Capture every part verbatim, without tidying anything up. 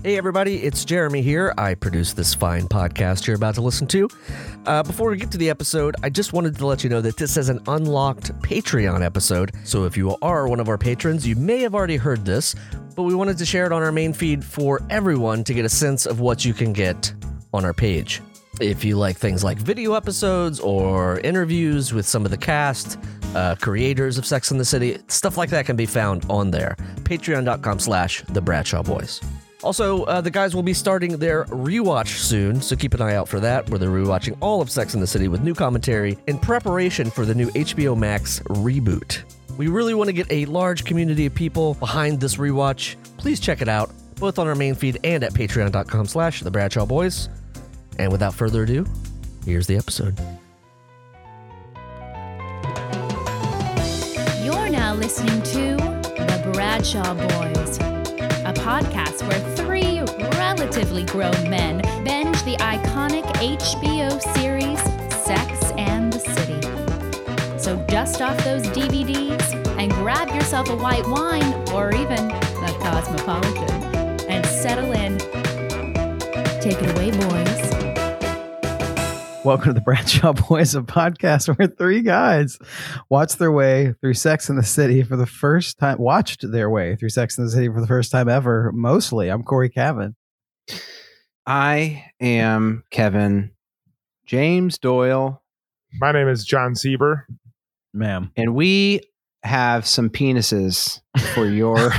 Hey everybody, it's Jeremy here. I produce this fine podcast you're about to listen to. Uh, before we get to the episode, I just wanted to let you know that this is an unlocked Patreon episode. So if you are one of our patrons, you may have already heard this, but we wanted to share it on our main feed for everyone to get a sense of what you can get on our page. If you like things like video episodes or interviews with some of the cast, uh, creators of Sex and the City, stuff like that can be found on there. Patreon.com slash The Bradshaw Boys. Also, uh, the guys will be starting their rewatch soon, so keep an eye out for that, where they're rewatching all of Sex and the City with new commentary in preparation for the new H B O Max reboot. We really want to get a large community of people behind this rewatch. Please check it out, both on our main feed and at patreon.com slash The Bradshaw Boys. And without further ado, here's the episode. You're now listening to The Bradshaw Boys, a podcast where three relatively grown men binge the iconic H B O series Sex and the City. So dust off those D V Ds and grab yourself a white wine or even a Cosmopolitan and settle in. Take it away, boys. Welcome to the Bradshaw Boys, a podcast where three guys watch their way through Sex and the City for the first time, watched their way through Sex and the City for the first time ever, mostly. I'm Corey Cavan. I am Kevin James Doyle. My name is John Sieber. Ma'am. And we have some penises for your...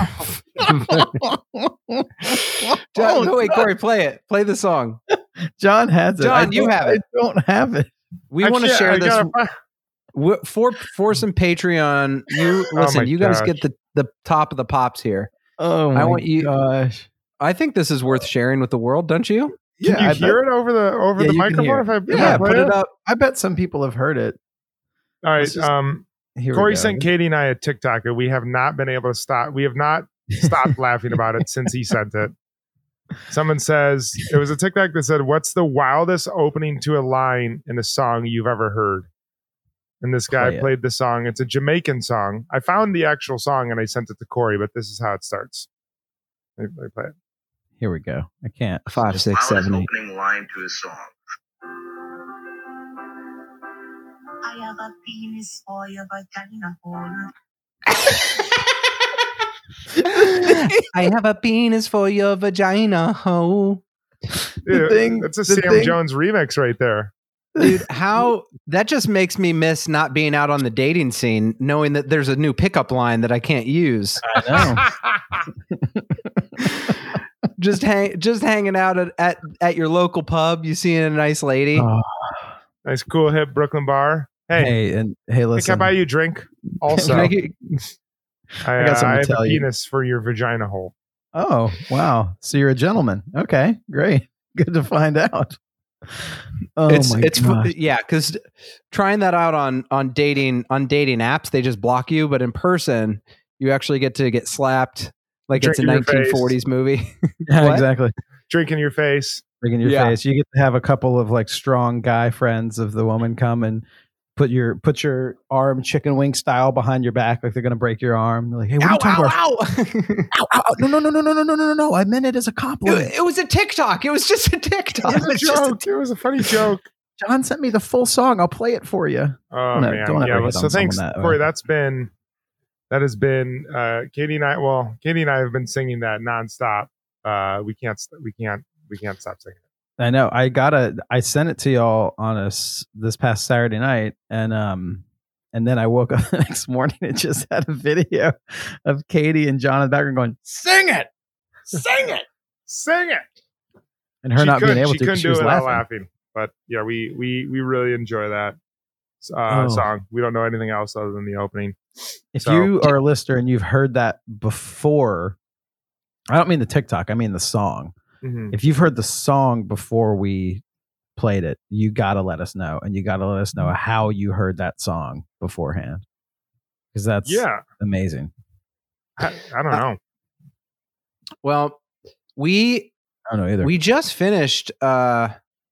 John, no, wait, Corey, play it. Play the song. John has it. John, you have it. I don't have it. We I want to can't- share I this gotta- w- for for some Patreon. You listen. my you guys gosh. get the the top of the pops here. Oh my I want you- gosh. I think this is worth sharing with the world, don't you? Can Yeah, you I hear bet, it over the over Yeah, the you can hear microphone? If I, if Yeah, I play put it up. I bet some people have heard it. All right. Let's just- Um, Here we Corey go. sent Katie and I a TikTok, and we have not been able to stop. We have not stopped laughing about it since he sent it. Someone says it was a TikTok that said, "What's the wildest opening to a line in a song you've ever heard?" And this guy Play it. played the song. It's a Jamaican song. I found the actual song and I sent it to Corey, but this is how it starts. Let me, let me play it. Here we go. I can't. Five, six, seven, eight. Opening line to a song. I have a penis for your vagina hole. I have a penis for your vagina, ho. Dude, thing- that's a the Sam thing- Jones remix right there. Dude, how that just makes me miss not being out on the dating scene, knowing that there's a new pickup line that I can't use. I know. just hang, just hanging out at, at, at your local pub, you seeing a nice lady. Oh, Nice, cool, hip Brooklyn bar. Hey, hey, and hey, hey, listen. can I buy you a drink? Also, Can I I, get- I, got something I to have tell a you. penis for your vagina hole. Oh, wow. So you're a gentleman. Okay, great. Good to find out. Oh it's my it's fu- gosh. yeah, because trying that out on on dating on dating apps, they just block you, but in person, you actually get to get slapped like Drink it's a in your face. nineteen forties movie. Yeah, What? exactly. Drink in your face. Bring in your Yeah. face. You get to have a couple of like strong guy friends of the woman come and put your put your arm chicken wing style behind your back like they're gonna break your arm. They're like, hey, what are you talking about? ow, Ow, ow, ow. No, no, no, no, no, no, no, no, no. I meant it as a compliment. it, it was a TikTok. It was just a TikTok. It was a it's just a joke. It was a funny joke. John sent me the full song. I'll play it for you. Oh No, man, don't ever yeah. Well, hit so on thanks, someone that way. Corey. That's been that has been uh, Katie and I. Well, Katie and I have been singing that nonstop. Uh, we can't. st- We can't. We can't stop singing it. I know. I gotta. I sent it to y'all on a s this past Saturday night, and um, and then I woke up the next morning and just had a video of Katie and John in the background going, "Sing it, sing it," Sing it. and her she not couldn't, being able she to. 'cause couldn't She do was it without laughing. laughing. But yeah, we we we really enjoy that uh, Oh. song. We don't know anything else other than the opening. If So- you are a listener and you've heard that before, I don't mean the TikTok. I mean the song. Mhm. If you've heard the song before we played it, you gotta let us know, and you gotta let us know how you heard that song beforehand, because that's Yeah, amazing. I, I don't Uh, know. Well, we I don't know either. we just finished. Uh,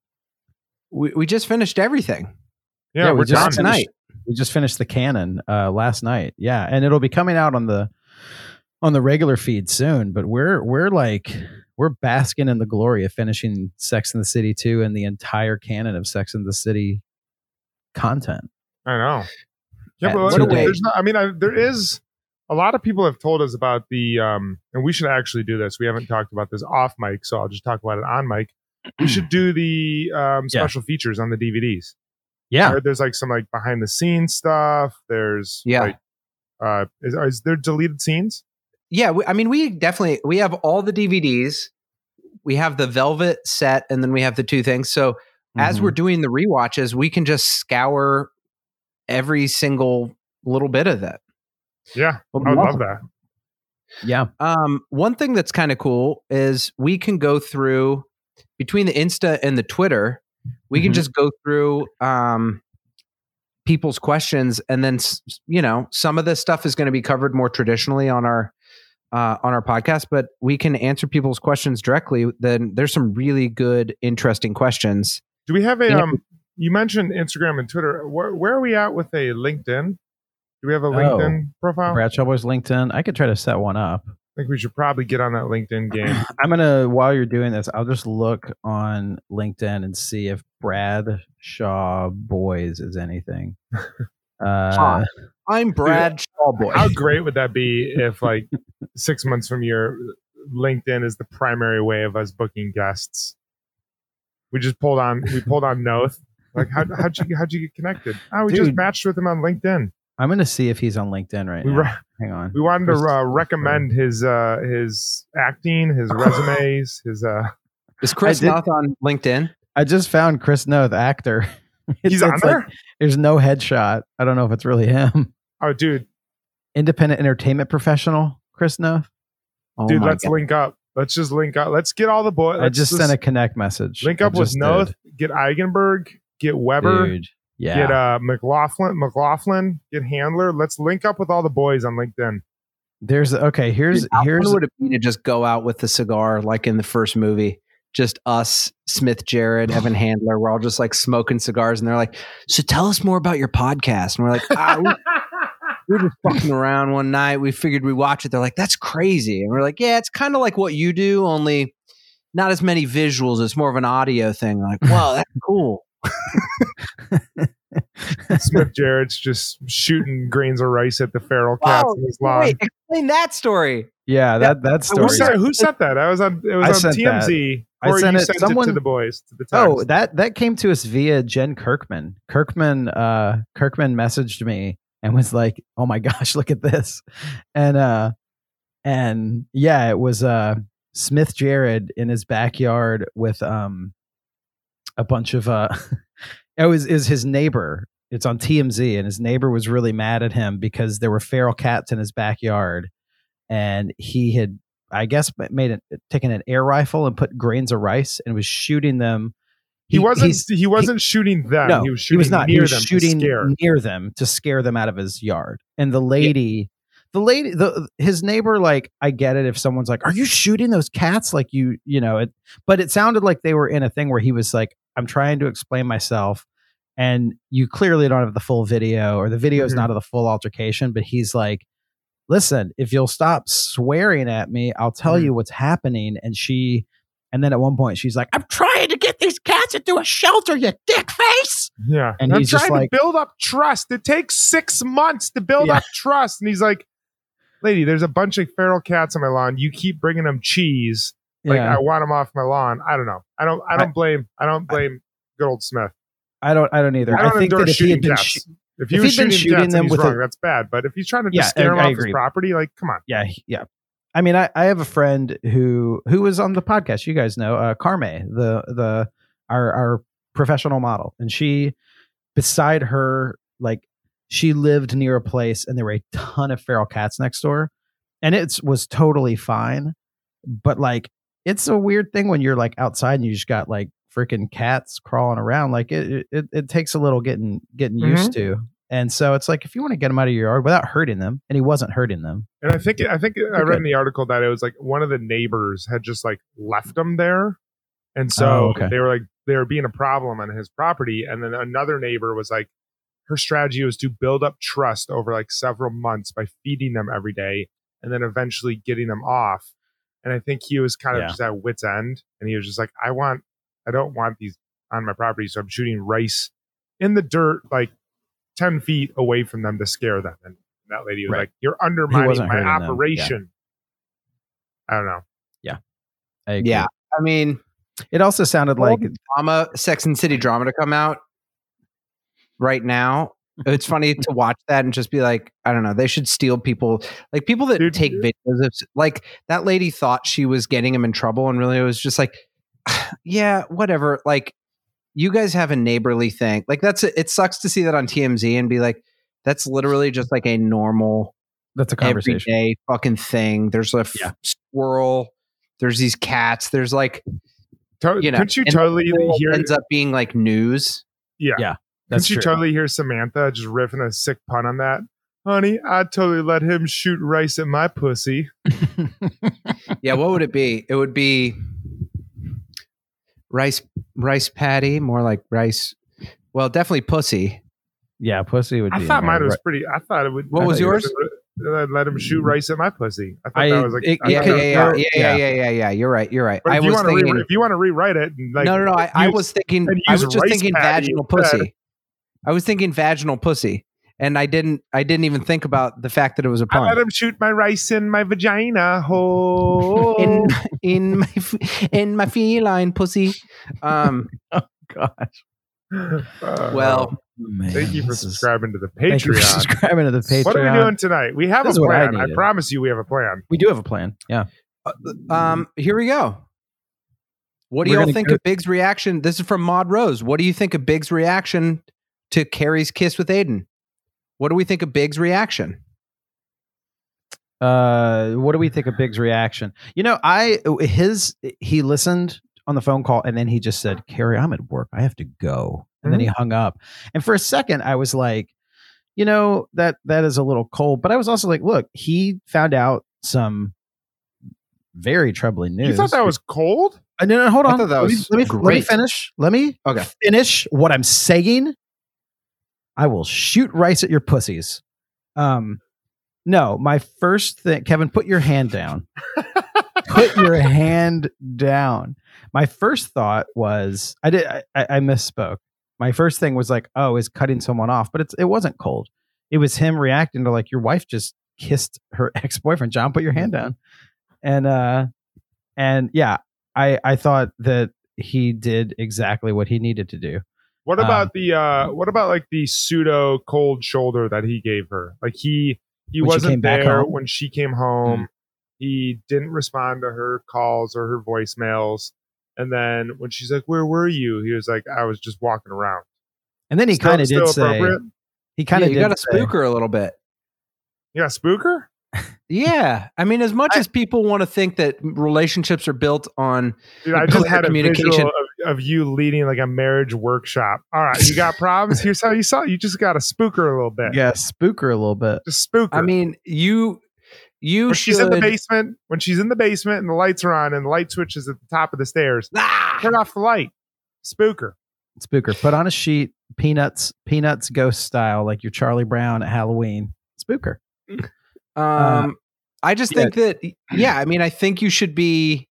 we we just finished everything. Yeah, yeah, we're we just done tonight. finished, we just finished the canon uh, last night. Yeah, and it'll be coming out on the on the regular feed soon. But we're we're like we're basking in the glory of finishing Sex and the City two and the entire canon of Sex and the City content. I know. Yeah, At but two there's days. not, I mean, I, there is a lot of people have told us about the, um, and we should actually do this. We haven't talked about this off mic, so I'll just talk about it on mic. We should do the um, Yeah. special features on the D V Ds. Yeah. Right? There's like some like behind the scenes stuff. There's Yeah. like, uh, is, is there deleted scenes? Yeah, we, I mean, we definitely we have all the D V Ds. We have the Velvet set, and then we have the two things. So as Mhm. we're doing the rewatches, we can just scour every single little bit of that. Yeah, Well, I would love awesome. that. Yeah. Um, one thing that's kind of cool is we can go through between the Insta and the Twitter. We can Mhm. just go through um, people's questions, and then s- you know some of this stuff is going to be covered more traditionally on our uh, on our podcast, but we can answer people's questions directly. Then there's some really good, interesting questions. Do we have a, Yeah. um, you mentioned Instagram and Twitter. Where, where are we at with a LinkedIn? Do we have a LinkedIn profile? Bradshaw Boys LinkedIn. I could try to set one up. I think we should probably get on that LinkedIn game. I'm gonna while you're doing this, I'll just look on LinkedIn and see if Bradshaw Boys is anything. Uh, Huh. I'm Brad Shawboy. How great would that be if, like, six months from your LinkedIn is the primary way of us booking guests? We just pulled on, we pulled on Noth. Like, how, how'd you how'd you get connected? Oh, we just Dude. matched with him on LinkedIn. I'm gonna see if he's on LinkedIn right We now. re- Hang on. We wanted Chris- to uh, recommend his uh, his acting, his resumes, his. Uh, Is Chris I did- Noth on LinkedIn? I just found Chris Noth, actor. It's- he's on it's like- there. there's no headshot. I don't know if it's really him. Oh, dude, Independent entertainment professional, Chris Noth. Oh dude, my let's God. link up. Let's just link up. Let's get all the boys. I just sent a connect message. link I up with just Noth. did. Get Eigenberg. Get Weber. Dude. Yeah. Get uh, McLaughlin. McLaughlin. Get Handler. Let's link up with all the boys on LinkedIn. There's okay. Here's Dude, how here's fun would it be to just go out with the cigar like in the first movie? Just us, Smith, Jared, Evan Handler. We're all just like smoking cigars, and they're like, "So tell us more about your podcast." And we're like, ah, we, we were just fucking around one night. We figured we'd watch it. They're like, "That's crazy," and we're like, "Yeah, it's kind of like what you do, only not as many visuals. It's more of an audio thing." We're like, "Wow, that's cool." Smith Jarrett's just shooting grains of rice at the feral cats Wow, in his lawn. wait, explain that story. yeah that that Who story. sent, who sent that? I was on. It was I on sent T M Z. I Or sent you it- sent someone- it to the boys to the text. Oh, that that came to us via Jen Kirkman. Kirkman uh Kirkman messaged me and was like, "Oh my gosh, look at this." And uh and yeah, it was uh Smith Jared in his backyard with um a bunch of uh it was is his neighbor. It's on T M Z, and his neighbor was really mad at him because there were feral cats in his backyard, and he had, I guess, made it taken an air rifle and put grains of rice and was shooting them. he wasn't. he's- He wasn't shooting them. no, he was shooting not. near He was them. shooting to scare. near them to scare them out of his yard. And the lady, the lady, the his neighbor, like, I get it if someone's like, "Are you shooting those cats?" Like you, you know it. But it sounded like they were in a thing where he was like, "I'm trying to explain myself." And you clearly don't have the full video, or the video is Mhm. not of the full altercation, but he's like, "Listen, if you'll stop swearing at me, I'll tell Mhm. you what's happening." And she, and then at one point she's like, "I'm trying to get these cats into a shelter, you dick face." Yeah, And I'm he's just trying like- to build up trust. It takes six months to build Yeah. up trust, and he's like, "Lady, there's a bunch of feral cats on my lawn. You keep bringing them cheese. Like Yeah. I want them off my lawn. I don't know. I don't. I don't blame. I don't blame good old Smith. I don't. I don't either. I don't I think that endorse if he shooting had been, cats. sh- if he if was he'd been shooting, shooting cats them and he's with a- wrong, that's bad. But if he's trying to Yeah, just scare I- him I off his agree. property, like, come on. yeah, he- yeah. I mean, I, I have a friend who who was on the podcast. You guys know, uh, Carme, the the our our professional model, and she, beside her, like, she lived near a place, and there were a ton of feral cats next door, and it was totally fine. But like, it's a weird thing when you're like outside and you just got like freaking cats crawling around. Like it it, it takes a little getting getting used to. And so it's like, if you want to get them out of your yard without hurting them, and he wasn't hurting them. And I think I think I Okay. read in the article that it was like one of the neighbors had just like left them there, and so Oh, okay. they were like they were being a problem on his property. And then another neighbor was like, her strategy was to build up trust over like several months by feeding them every day, and then eventually getting them off. And I think he was kind of Yeah. just at wit's end. And he was just like, I want, I don't want these on my property. So I'm shooting rice in the dirt, like ten feet away from them to scare them. And that lady was Right. like, you're undermining wasn't my hurting them. Yeah. operation. I don't know. I agree. Yeah. I mean, It also sounded like like drama, Sex and City drama to come out right now. It's funny to watch that and just be like, I don't know. They should steal people, like people that Dude, take dude. videos of, like that lady thought she was getting him in trouble, and really it was just like, yeah, whatever. Like, you guys have a neighborly thing. Like that's a, it sucks to see that on T M Z and be like, that's literally just like a normal that's a conversation. everyday fucking thing. There's a f- Yeah. squirrel. There's these cats. There's like, To- you know, couldn't you and totally the whole hear? ends up being like news. Yeah. Yeah. That's Couldn't you true. totally hear Samantha just riffing a sick pun on that? Honey, I'd totally let him shoot rice at my pussy. Yeah, what would it be? It would be rice rice patty, more like rice. Well, definitely pussy. Yeah, pussy would be. I in thought there, mine was right? pretty. I thought it would. What I was thought yours? I'd let him shoot rice at my pussy. I thought I- that was like. it- I Yeah, thought yeah, that yeah, was- yeah, yeah, yeah, yeah, yeah. You're right. You're right. But I if you was want to thinking. re- if you want to rewrite it, and like, no, no, no. I, I use- was thinking. and I use was just rice thinking patty vaginal instead. pussy. I was thinking vaginal pussy, and I didn't. I didn't even think about the fact that it was a I let pun. him shoot my rice in my vagina. Oh, In in my f- in my feline pussy. Um. Gosh. Uh, Well, Man, thank you for this is- subscribing to the Thank you for Patreon. subscribing to the Patreon. What are we doing tonight? We have This a is what I plan. I, needed. promise you, we have a plan. We do have a plan. Yeah. Um. Here we go. What do We're y'all gonna think go- of Big's reaction? This is from Maud Rose. What do you think of Big's reaction to Carrie's kiss with Aiden? What do we think of Big's reaction? Uh, what do we think of Big's reaction? You know, I his he listened on the phone call and then he just said, "Carrie, I'm at work. I have to go." And then he hung up. And for a second, I was like, you know, that that is a little cold. But I was also like, look, he found out some very troubling news. You thought that was cold? Uh, no, no, hold I on. thought that let, me, was let, me, let me great. finish. Let me Okay. finish what I'm saying. I will shoot rice at your pussies. Um, no, my first thing, Kevin, put your hand down. Put your hand down. My first thought was, I did, I, I misspoke. My first thing was like, oh, is cutting someone off, but it's it wasn't cold. It was him reacting to like, your wife just kissed her ex boyfriend. John, put your hand down. And uh, and yeah, I I thought that he did exactly what he needed to do. What Um, about the uh what about like the pseudo cold shoulder that he gave her? Like he he When she wasn't came back there home? when she came home. He didn't respond to her calls or her voicemails. And then when she's like, "Where were you?" He was like, "I was just walking around." And then he Still- kind of still did say appropriate? he kind Yeah, of you did got to say, spook her a little bit. You got a spooker? Yeah, I mean, as much as people want to think that relationships are built on, Dude, I just Clear had a communication. visual of, of you leading like a marriage workshop. All right, you got problems? Here's how you saw it. You just got to spook her a little bit. yeah, spook her a little bit. Just spook her. I mean, you you when should. she's in the basement, when she's in the basement and the lights are on and the light switch is at the top of the stairs, Ah! turn off the light. Spook her. Spook her. Put on a sheet, peanuts, peanuts ghost style, like your Charlie Brown at Halloween. Spook her. Um, I just yeah. think that, yeah, I mean, I think you should be.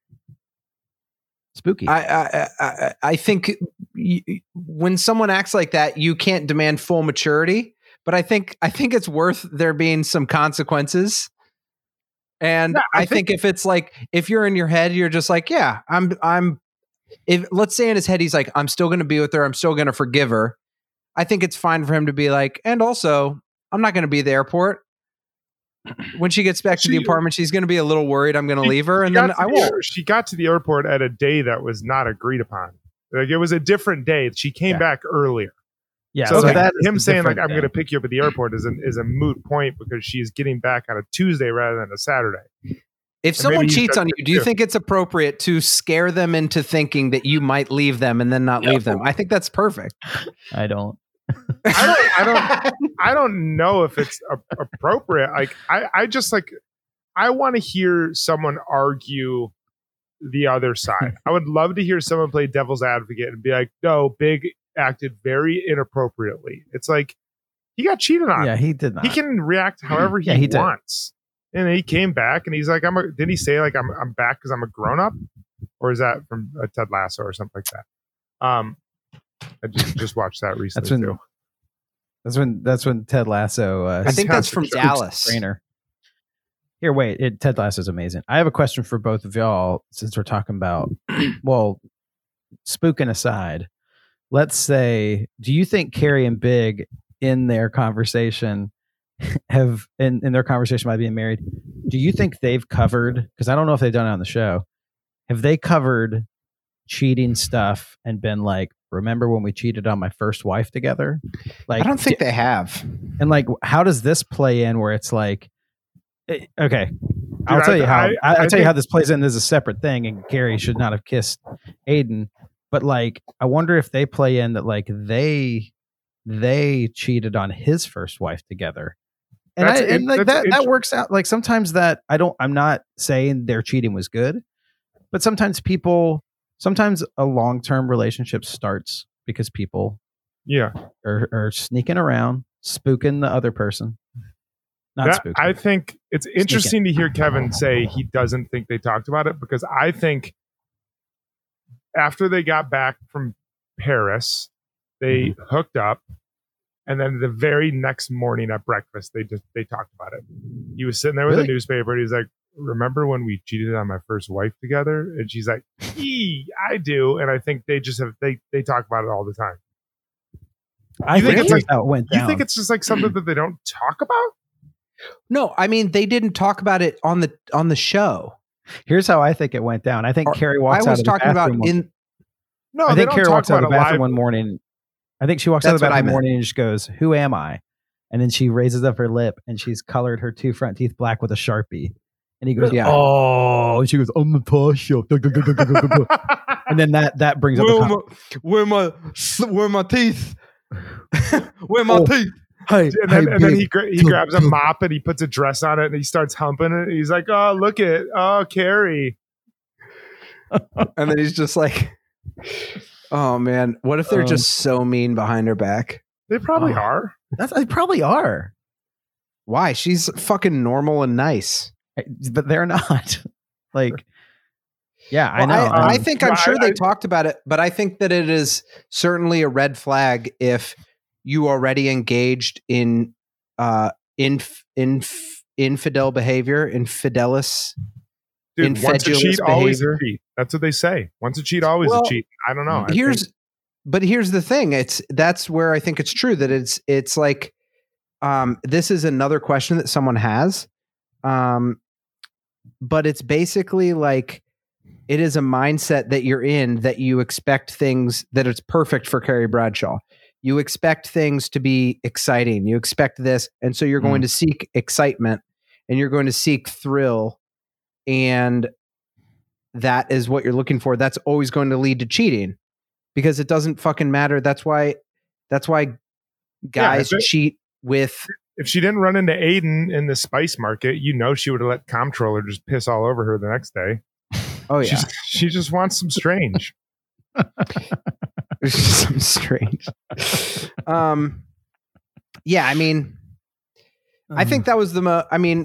Spooky. I I I, I think y when someone acts like that, you can't demand full maturity. But I think I think it's worth there being some consequences. And Yeah, I I, think, if it's like if you're in your head, you're just like, yeah, I'm I'm. If let's say in his head he's like, I'm still going to be with her, I'm still going to forgive her. I think it's fine for him to be like, and also, I'm not going to be at the airport. When she gets back to the She- apartment, she's going to be a little worried. I'm going to She- leave her, she and got then to I the won't. air- She got to the airport at a day that was not agreed upon. Like it was a different day. She came Yeah. back earlier. yeah. so So like, that is him the saying like different I'm thing. going to pick you up at the airport is a, is a moot point because she's getting back on a Tuesday rather than a Saturday. If And someone maybe he's cheats done on you, it do you too. think it's appropriate to scare them into thinking that you might leave them and then not leave them? I think that's perfect. I don't. I don't, I don't, I don't know if it's a, appropriate. Like, I, I just like, I want to hear someone argue the other side. I would love to hear someone play devil's advocate and be like, "No, Big acted very inappropriately." It's like he got cheated on. Yeah, he did not. He can react however he, Yeah, he did. wants. And he came back and he's like, I'm a, did he say like, I'm, I'm back because I'm a grown up? Or is that from uh, Ted Lasso or something like that? Um, I just, just watched that recently That's when, too. That's when, that's when Ted Lasso, uh, I think that's from Spooks Dallas. trainer. Here, wait, it, Ted Lasso is amazing. I have a question for both of y'all since we're talking about, well, spooking aside, let's say, do you think Carrie and Big in their conversation have, in, in their conversation by being married, do you think they've covered, because I don't know if they've done it on the show, have they covered cheating stuff and been like, remember when we cheated on my first wife together? Like, I don't think they have. and like, how does this play in where it's like, eh, okay, I'll Dude, tell I- you how, I- I, I'll I tell you think- how this plays in as a separate thing, and Carrie should not have kissed Aiden. But like, I wonder if they play in that, like they, they cheated on his first wife together. And, I, That's- and like that's that, that int- works out. Like sometimes that I don't, I'm not saying their cheating was good, but sometimes people, sometimes a long-term relationship starts because people Yeah. are, are sneaking around, spooking the other person. Not That- spooking. I think it's interesting to hear Kevin say he doesn't think they talked about it, because I think after they got back from Paris, they Mm-hmm. hooked up, and then the very next morning at breakfast, they just they talked about it. He was sitting there with Really? a newspaper, and he's like, "Remember when we cheated on my first wife together?" And she's like, "Ee, I do." And I think they just have they they talk about it all the time. I You think think it's like- how it went down. You think it's just like something that they don't talk about? No, I mean they didn't talk about it on the on the show. Here's how I think it went down. I think Or- Carrie I walks out was of the talking about bathroom. one- in No, I they think don't Carrie talk walks out of about the it bathroom live. one morning. I think she walks out of That's the what I bathroom one meant. morning and just goes, "Who am I?" And then she raises up her lip and she's colored her two front teeth black with a Sharpie. And he goes, Yeah. "Oh," and she goes, "I'm Natasha." And then that that brings up the con- where my where my teeth? Where my Oh. teeth? hey, And then, hey, and then big. he gra- he grabs a mop and he puts a dress on it and he starts humping it. He's like, "Oh, look at oh, Carrie." And then he's just like, "Oh man, what if they're Um, just so mean behind her back? They probably Oh. are. That's, they probably are, Why? She's fucking normal and nice." but they're not. Like, yeah, I Well, know. I, I um, think I'm well, sure I- they I- talked about it, but I think that it is certainly a red flag if you already engaged in uh inf, inf, infidel behavior, infidelis. Dude, once a Infedulous cheat, always a behavior. cheat. That's what they say. Once a cheat, always Well, a cheat. I don't know. I here's think- but here's the thing. It's that's where I think it's true that it's it's like um this is another question that someone has. Um but it's basically like it is a mindset that you're in that you expect things that it's perfect for Carrie Bradshaw. You expect things to be exciting. You expect this. And so you're going to seek excitement and you're going to seek thrill. And that is what you're looking for. That's always going to lead to cheating because it doesn't fucking matter. That's why, that's why guys if it- cheat with. if she didn't run into Aiden in the spice market, you know she would have let comptroller just piss all over her the next day. Oh yeah. She's, she just wants some strange. Some strange. Um, yeah, I mean, I think that was the mo- I mean,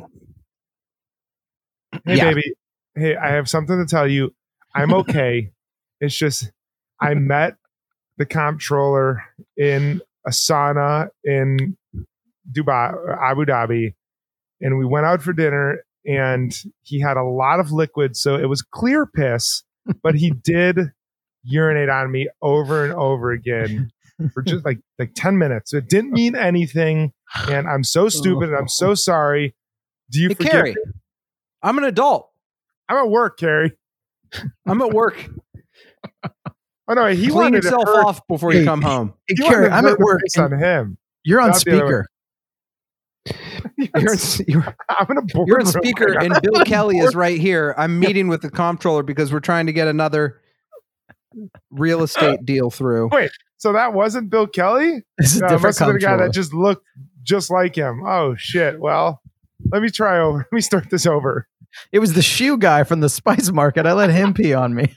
Hey, Yeah. baby. Hey, I have something to tell you. I'm okay. It's just I met the comptroller in a sauna in Dubai, Abu Dhabi, and we went out for dinner. And he had a lot of liquid, so it was clear piss, but he did urinate on me over and over again for just like like ten minutes. So it didn't mean anything, and I'm so stupid. And I'm so sorry. Do you hey, forgive Carrie, me? I'm an adult. I'm at work, Carrie. I'm at work. Oh no, he Clean wanted to yourself hurt- off before you Hey, come home. Hey, he wanted Carrie, to I'm hurt at the work. piss on and him. You're on Not the other way. speaker. You're in, you're, I'm in a boardroom. you're in speaker, and Bill Kelly is right here. I'm meeting with the comptroller because we're trying to get another real estate deal through. So that wasn't Bill Kelly. This is No, it different must have been a guy controller. that just looked just like him. Oh shit! Well, let me try over. Let me start this over. It was the shoe guy from the spice market. I let him pee on me.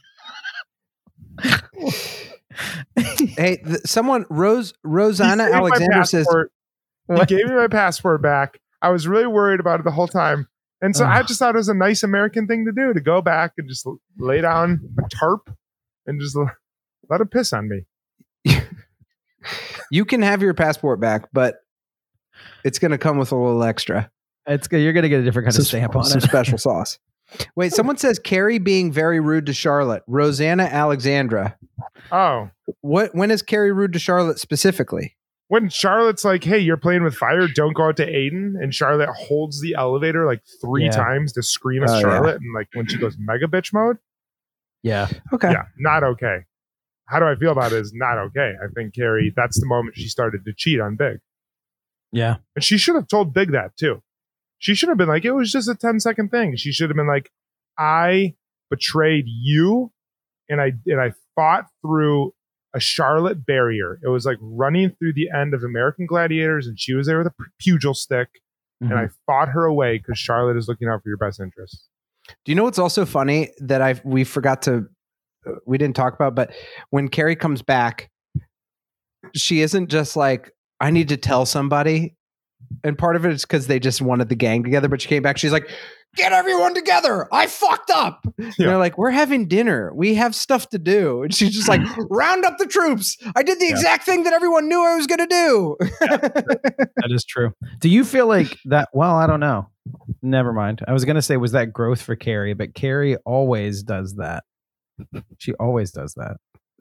Hey, th- someone Rose He Rosanna saved my Alexander says, passport. He What? gave me my passport back. I was really worried about it the whole time. And so I Ugh. just thought it was a nice American thing to do, to go back and just lay down a tarp and just l- let it piss on me. You can have your passport back, but it's going to come with a little extra. It's good. You're gonna get a different kind Some, of stamp on some it. special sauce. Wait, someone says Carrie being very rude to Charlotte. Rosanna Alexandra. Oh, What? When is Carrie rude to Charlotte specifically? when Charlotte's like, hey, you're playing with fire, don't go out to Aiden. And Charlotte holds the elevator like three Yeah. times to scream at Oh, yeah. Charlotte. And like when she goes mega bitch mode. Yeah. Okay. Yeah, not okay. How do I feel about it is not okay. I think Carrie, that's the moment she started to cheat on Big. Yeah. And she should have told Big that too. She should have been like, it was just a ten second thing. She should have been like, I betrayed you and I and I fought through a Charlotte barrier. It was like running through the end of American Gladiators, and she was there with a pugil stick, Mhm. and I fought her away because Charlotte is looking out for your best interests. Do you know what's also funny that I we forgot to uh, we didn't talk about, but when Carrie comes back, she isn't just like, I need to tell somebody. And part of it is because they just wanted the gang together, but she came back, she's like, get everyone together. I fucked up. And they're like, we're having dinner. We have stuff to do. And she's just like, round up the troops. I did the Yeah. exact thing that everyone knew I was going to do. That is true. Do you feel like that? Well, I don't know. Never mind. I was going to say, was that growth for Carrie? But Carrie always does that. She always does that.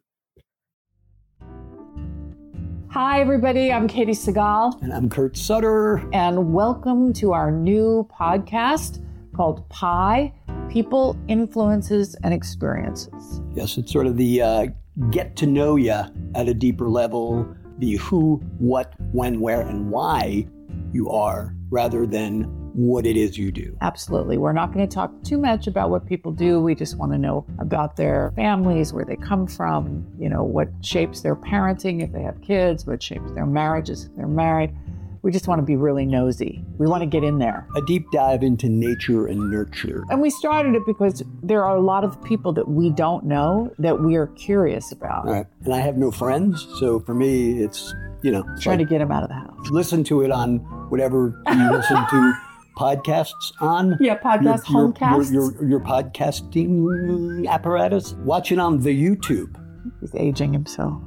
Hi, everybody. I'm Katie Segal, And I'm Kurt Sutter. and welcome to our new podcast called Pi People, Influences, and Experiences. Yes, it's sort of the uh, get to know you at a deeper level, the who, what, when, where, and why you are, rather than what it is you do. Absolutely. We're not going to talk too much about what people do. We just want to know about their families, where they come from, you know, what shapes their parenting if they have kids, what shapes their marriages if they're married. We just want to be really nosy. We want to get in there. A deep dive into nature and nurture. And we started it because there are a lot of people that we don't know that we are curious about. All right. And I have no friends, so for me, it's, you know, it's Trying like, to get them out of the house. listen to it on whatever you listen to podcasts on. Yeah, podcast, your, homecasts. Your, your, your podcasting apparatus. Watch it on the YouTube. He's aging himself.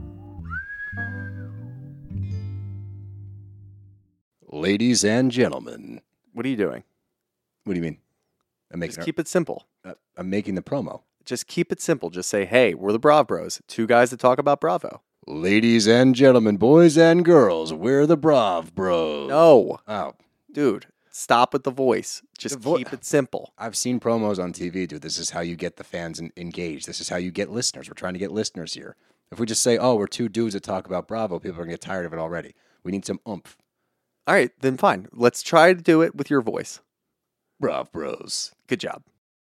Ladies and gentlemen, What are you doing? what do you mean? I'm making. Just keep it simple. uh, I'm making the promo. Just keep it simple. Just say, hey, we're the Brav Bros, two guys that talk about Bravo. Ladies and gentlemen, boys and girls, we're the Brav Bros. No, Oh, dude, stop with the voice. Just The vo- keep it simple. I've seen promos on T V, dude. This is how you get the fans en- engaged. This is how you get listeners. We're trying to get listeners here. If we just say, oh, we're two dudes that talk about Bravo, people are going to get tired of it already. We need some oomph. All right, then fine. Let's try to do it with your voice. Brav Bros. Good job.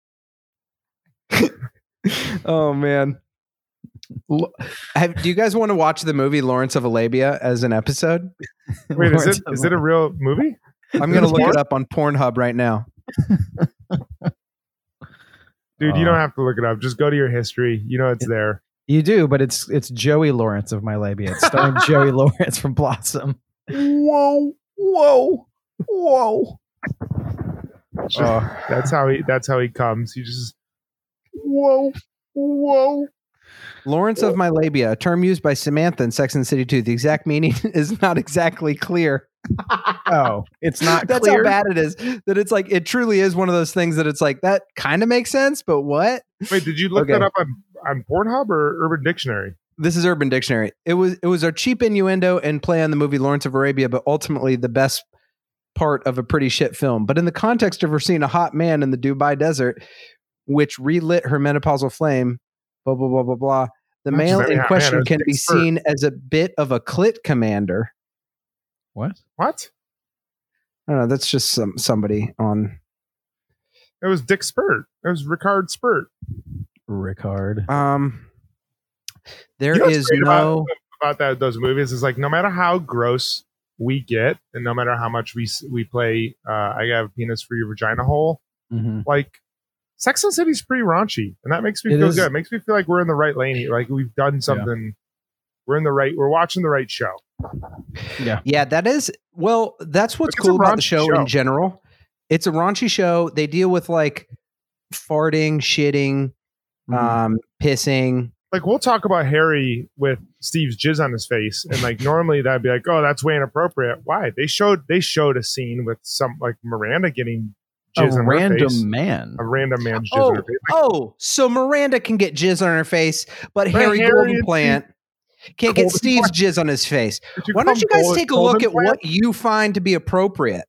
Oh, man. L- Have, do you guys want to watch the movie Lawrence of Arabia as an episode? Wait, is Lawrence it of is it a real movie? I'm going to look it up on Pornhub right now. Dude, you Uh, don't have to look it up. Just go to your history. You know it's there. You do, but it's it's Joey Lawrence of My Labia. It's starring Joey Lawrence from Blossom. Whoa, whoa, whoa. Oh, that's how he that's how he comes. He just whoa, whoa. Lawrence of My Labia, a term used by Samantha in Sex and the City two. The exact meaning is not exactly clear. Oh, it's not That's clear. how bad it is. That it's like, it truly is one of those things that it's like, that kind of makes sense, but what? Wait, did you look Okay. that up on, on Pornhub or Urban Dictionary? This is Urban Dictionary. It was it was a cheap innuendo and play on the movie Lawrence of Arabia, but ultimately the best part of a pretty shit film. But in the context of her seeing a hot man in the Dubai desert, which relit her menopausal flame, blah blah blah blah blah. The Not male just any in hot man, it question was can Dick be Spurt. seen as a bit of a clit commander. What? What? I don't know. That's just some somebody on. It was Dick Spurt. It was Ricard Spurt. Rickard. Um, there You know what's is great no. About that those movies is like no matter how gross we get, and no matter how much we s- we play, uh, I have a penis for your vagina hole. Mhm. Like Sex and the City's pretty raunchy, and that makes me It feel is. good. It makes me feel like we're in the right lane here. Like we've done something. We're in the right. We're watching the right show. Yeah. Yeah, that is. Well, that's what's Like, it's a cool about the raunchy show, show. in general. it's a raunchy show. They deal with like farting, shitting, Mhm. um, pissing. Like we'll talk about Harry with Steve's jizz on his face, and like normally that'd be like, oh, that's way inappropriate. Why? They showed they showed a scene with some like Miranda getting jizz A on her random face. man. A random man's jizz on Oh, her face. Like, oh, so Miranda can get jizz on her face, but But Harry Harry Golden and Plant can't get Golden Steve's Plant. jizz on his face. Did you Why call don't you guys Golden- take a look Golden at Plant? what you find to be appropriate?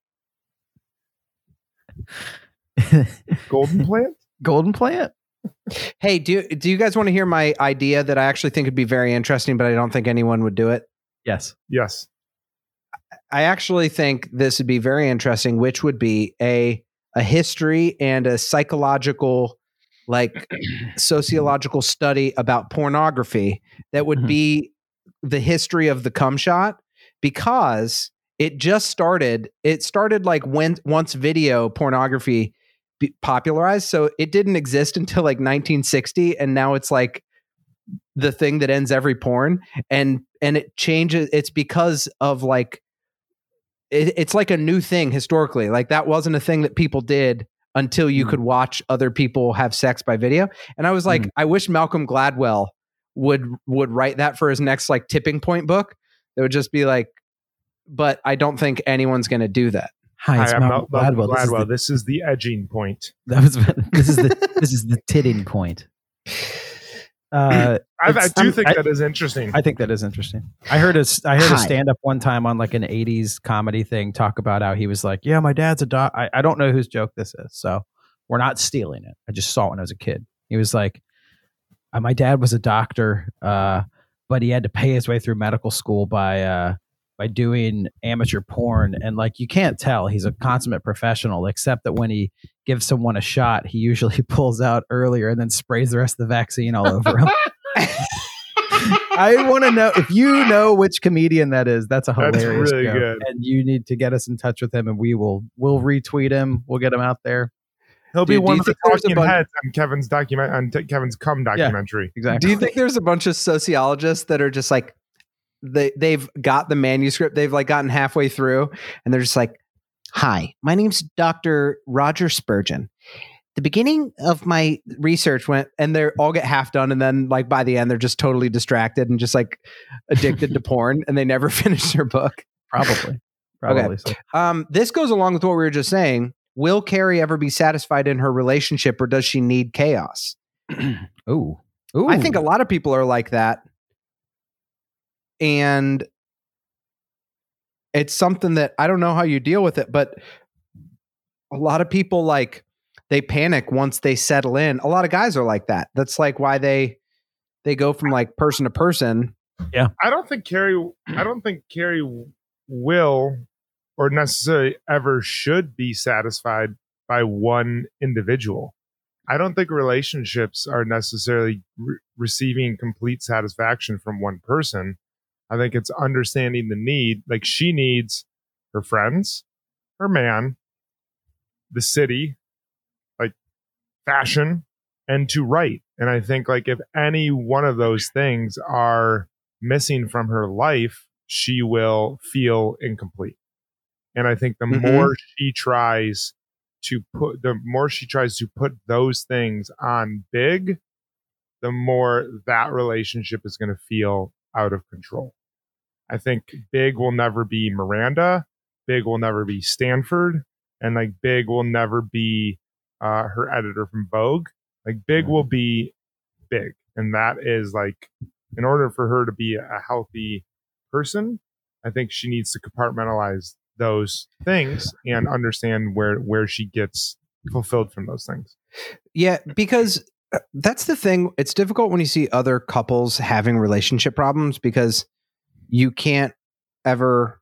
Golden Plant? Golden Plant? Hey, do do you guys want to hear my idea that I actually think would be very interesting, but I don't think anyone would do it? Yes. Yes. I actually think this would be very interesting, which would be a a history and a psychological, like sociological study about pornography that would Mhm. be the history of the cum shot, because it just started. It started like when once video pornography be popularized, so it didn't exist until like nineteen sixty, and now it's like the thing that ends every porn, and and it changes. It's because of like it, it's like a new thing historically. Like that wasn't a thing that people did until you Mm. could watch other people have sex by video. And I was like, Mm. I wish Malcolm Gladwell would would write that for his next like tipping point book. It would just be like, but I don't think anyone's going to do that. Hi, it's Hi, I'm Malcolm Mal- Malcolm Gladwell. This is Gladwell. the- This is the edging point. That was this is the this is the titting point. Uh, I, I it's- do I'm- think I- that is interesting. I think that is interesting. I heard a I heard Hi. a stand up one time on like an eighties comedy thing talk about how he was like, yeah, my dad's a doc. I, I don't know whose joke this is, so we're not stealing it. I just saw it when I was a kid. He was like, uh, my dad was a doctor, uh, but he had to pay his way through medical school by uh, by doing amateur porn, and like you can't tell he's a consummate professional, except that when he gives someone a shot, he usually pulls out earlier and then sprays the rest of the vaccine all over him. I want to know if you know which comedian that is. That's a That's hilarious really joke. good. And you need to get us in touch with him, and we will we'll retweet him. We'll get him out there. He'll be Dude, do one you of the think there's a talking bunch- heads on Kevin's document on t- Kevin's cum documentary. Exactly. Do you think there's a bunch of sociologists that are just like they they've got the manuscript, they've like gotten halfway through, and they're just like, "Hi, my name's Doctor Roger Spurgeon. The beginning of my research went," and they all get half done, and then like by the end they're just totally distracted and just like addicted to porn, and they never finish their book. Probably. Probably. So. Um, this goes along with what we were just saying. Will Carrie ever be satisfied in her relationship, or does she need chaos? Ooh. Ooh. I think a lot of people are like that. And it's something that I don't know how you deal with it, but a lot of people like they panic once they settle in. A lot of guys are like that. That's like why they they go from like person to person. I don't think Carrie. I don't think Carrie will or necessarily ever should be satisfied by one individual. I don't think relationships are necessarily re- receiving complete satisfaction from one person. I think it's understanding the need. Like she needs her friends, her man, the city, like fashion, and to write. And I think like if any one of those things are missing from her life, she will feel incomplete. And I think the Mhm. more she tries to put, the more she tries to put those things on big, the more that relationship is going to feel out of control. I think big will never be Miranda. Big will never be Stanford. And like big will never be uh, her editor from Vogue. Like big will be big. And that is like, in order for her to be a healthy person, I think she needs to compartmentalize those things and understand where where she gets fulfilled from those things. Yeah, because that's the thing. It's difficult when you see other couples having relationship problems because you can't ever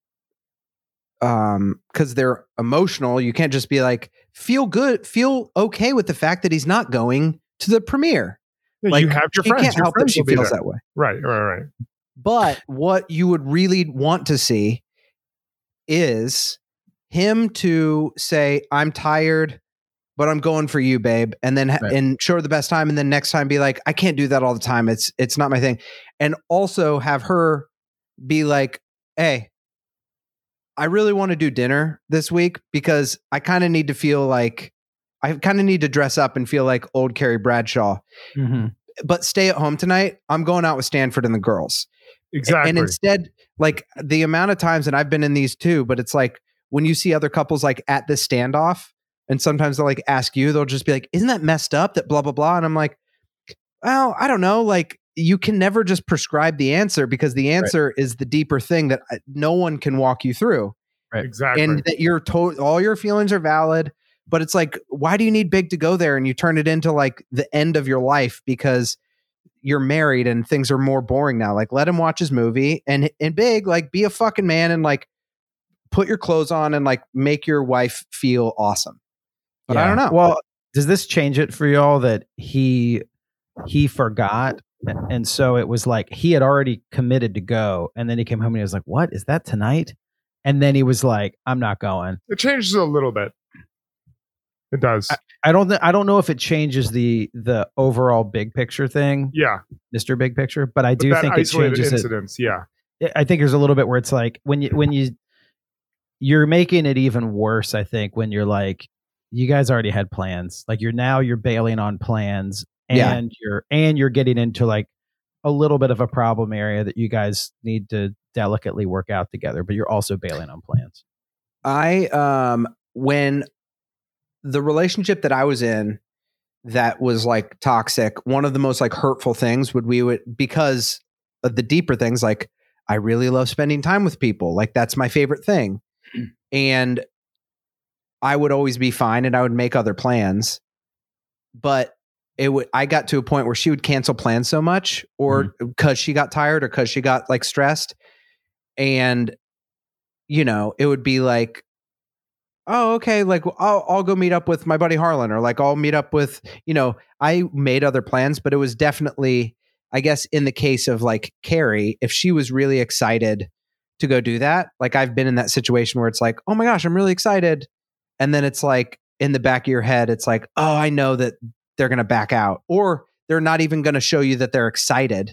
um because they're emotional, you can't just be like feel good, feel okay with the fact that he's not going to the premiere. Yeah, Like you have your she friends. can't Your help that friends she will be feels there. that way. Right, right, right. But what you would really want to see is him to say, I'm tired, but I'm going for you, babe. And then, ha- Right. and show her the best time. And then next time be like, I can't do that all the time. It's, it's not my thing. And also have her be like, hey, I really want to do dinner this week because I kind of need to feel like I kind of need to dress up and feel like old Carrie Bradshaw. Mm-hmm. But stay at home tonight. I'm going out with Stanford and the girls. Exactly. And instead, like the amount of times, and I've been in these too, but it's like when you see other couples like at this standoff, and sometimes they'll like ask you, they'll just be like, isn't that messed up that blah, blah, blah. And I'm like, well, I don't know. Like you can never just prescribe the answer because the answer right. is the deeper thing that no one can walk you through. Right. Exactly. And that you're to- all your feelings are valid, but it's like, why do you need Big to go there? And you turn it into like the end of your life because you're married and things are more boring now. Like let him watch his movie and, and Big, like be a fucking man and like put your clothes on and like make your wife feel awesome. But yeah. I don't know. Well, does this change it for y'all that he he forgot, and so it was like he had already committed to go, and then he came home and he was like, "What is that tonight?" And then he was like, "I'm not going." It changes a little bit. It does. I, I don't. Th- I don't know if it changes the the overall big picture thing. Yeah, Mister Big Picture, but I do but think it changes incidents. It. Yeah, I think there's a little bit where it's like when you when you you're making it even worse. I think when you're like. You guys already had plans. Like you're now you're bailing on plans and yeah. you're and you're getting into like a little bit of a problem area that you guys need to delicately work out together, but you're also bailing on plans. I um when the relationship that I was in that was like toxic, one of the most like hurtful things would we would because of the deeper things like I really love spending time with people. Like that's my favorite thing. And I would always be fine and I would make other plans, but it would, I got to a point where she would cancel plans so much or because mm-hmm. she got tired or because she got like stressed. And, you know, it would be like, oh, okay. Like I'll, I'll go meet up with my buddy Harlan or like I'll meet up with, you know, I made other plans, but it was definitely, I guess in the case of like Carrie, if she was really excited to go do that, like I've been in that situation where it's like, oh my gosh, I'm really excited. And then it's like in the back of your head, it's like, oh, I know that they're going to back out or they're not even going to show you that they're excited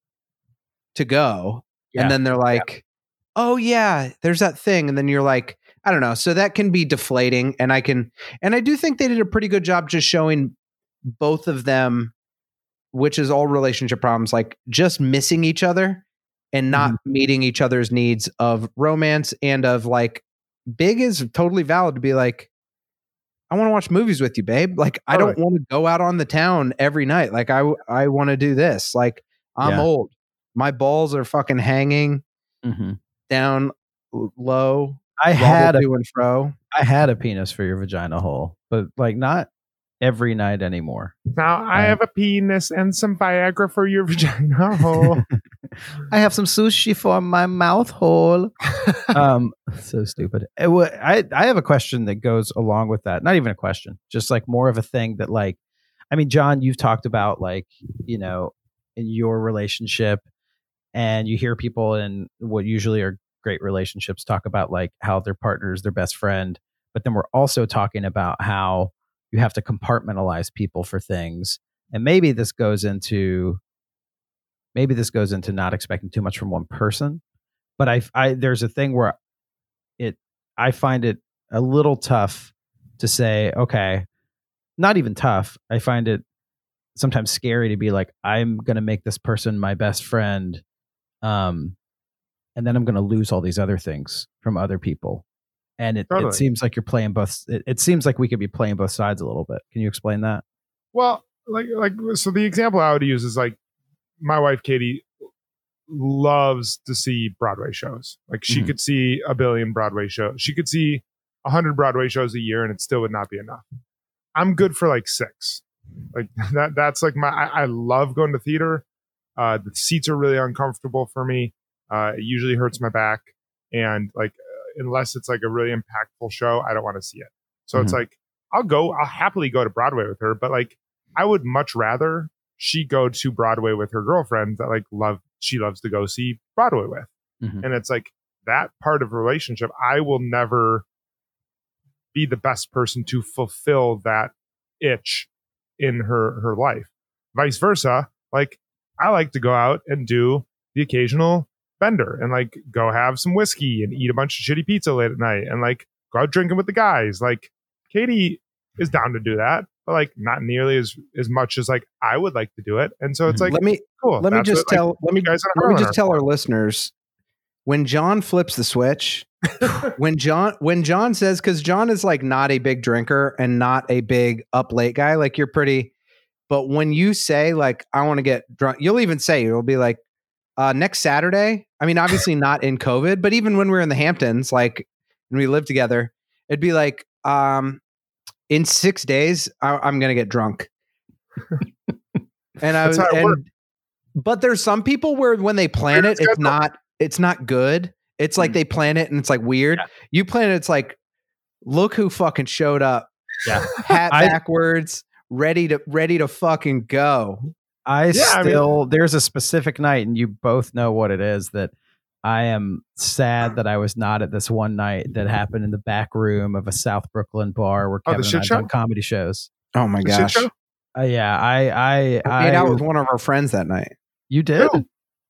to go. Yeah. And then they're like, yeah. oh yeah, there's that thing. And then you're like, I don't know. So that can be deflating. And I can, and I do think they did a pretty good job just showing both of them, which is all relationship problems, like just missing each other and not mm-hmm. meeting each other's needs of romance and of like, Big is totally valid to be like, I want to watch movies with you, babe. Like, I don't want to go out on the town every night. Like, I, I want to do this. Like, I'm yeah. old. My balls are fucking hanging mm-hmm. down low. I had a, to and fro. I had a penis for your vagina hole, but like not every night anymore. Now I have a penis and some Viagra for your vagina hole. I have some sushi for my mouth hole. um, so stupid. It w- I I have a question that goes along with that. Not even a question, just like more of a thing that like, I mean, John, you've talked about like, you know, in your relationship, and you hear people in what usually are great relationships talk about like how their partner is their best friend, but then we're also talking about how you have to compartmentalize people for things. And maybe this goes into, maybe this goes into not expecting too much from one person, but I, I, there's a thing where it, I find it a little tough to say, okay, not even tough. I find it sometimes scary to be like, I'm going to make this person my best friend. Um, and then I'm going to lose all these other things from other people. And it, totally. It seems like you're playing both. It, it seems like we could be playing both sides a little bit. Can you explain that? Well, like, like, so the example I would use is like my wife, Katie, loves to see Broadway shows. Like she mm-hmm. could see a billion Broadway shows. She could see a hundred Broadway shows a year and it still would not be enough. I'm good for like six. Like that, that's like my, I, I love going to theater. Uh, the seats are really uncomfortable for me. Uh, it usually hurts my back. And like, unless it's like a really impactful show, I don't want to see it. So mm-hmm. it's like, I'll go, I'll happily go to Broadway with her, but like, I would much rather she go to Broadway with her girlfriend that like love, she loves to go see Broadway with. Mm-hmm. And it's like that part of a relationship, I will never be the best person to fulfill that itch in her, her life. Vice versa. Like I like to go out and do the occasional Bender and like go have some whiskey and eat a bunch of shitty pizza late at night and like go out drinking with the guys. Like Katie is down to do that, but like not nearly as as much as like I would like to do it. And so it's like, let me cool. let me That's just what, tell like, let me you guys on let me Harlan just are tell for. our listeners, when John flips the switch, when John when John says, because John is like not a big drinker and not a big up late guy, like you're pretty, but when you say like I want to get drunk, you'll even say you'll be like uh next Saturday. I mean, obviously not in COVID, but even when we were in the Hamptons, like when we lived together, it'd be like um in six days I, I'm gonna get drunk. And I was and but there's some people where when they plan it, it's not it's not good. It's like they plan it and it's like weird. Yeah. You plan it, it's like, look who fucking showed up. Yeah. Hat I, backwards, ready to ready to fucking go. I Yeah, still I mean- there's a specific night, and you both know what it is, that I am sad that I was not at this one night that happened in the back room of a South Brooklyn bar where Oh, the Kevin shit and I show? done comedy shows. Oh my The shit gosh. show? Uh, yeah, I I I made I, out with one of our friends that night. you did. Who?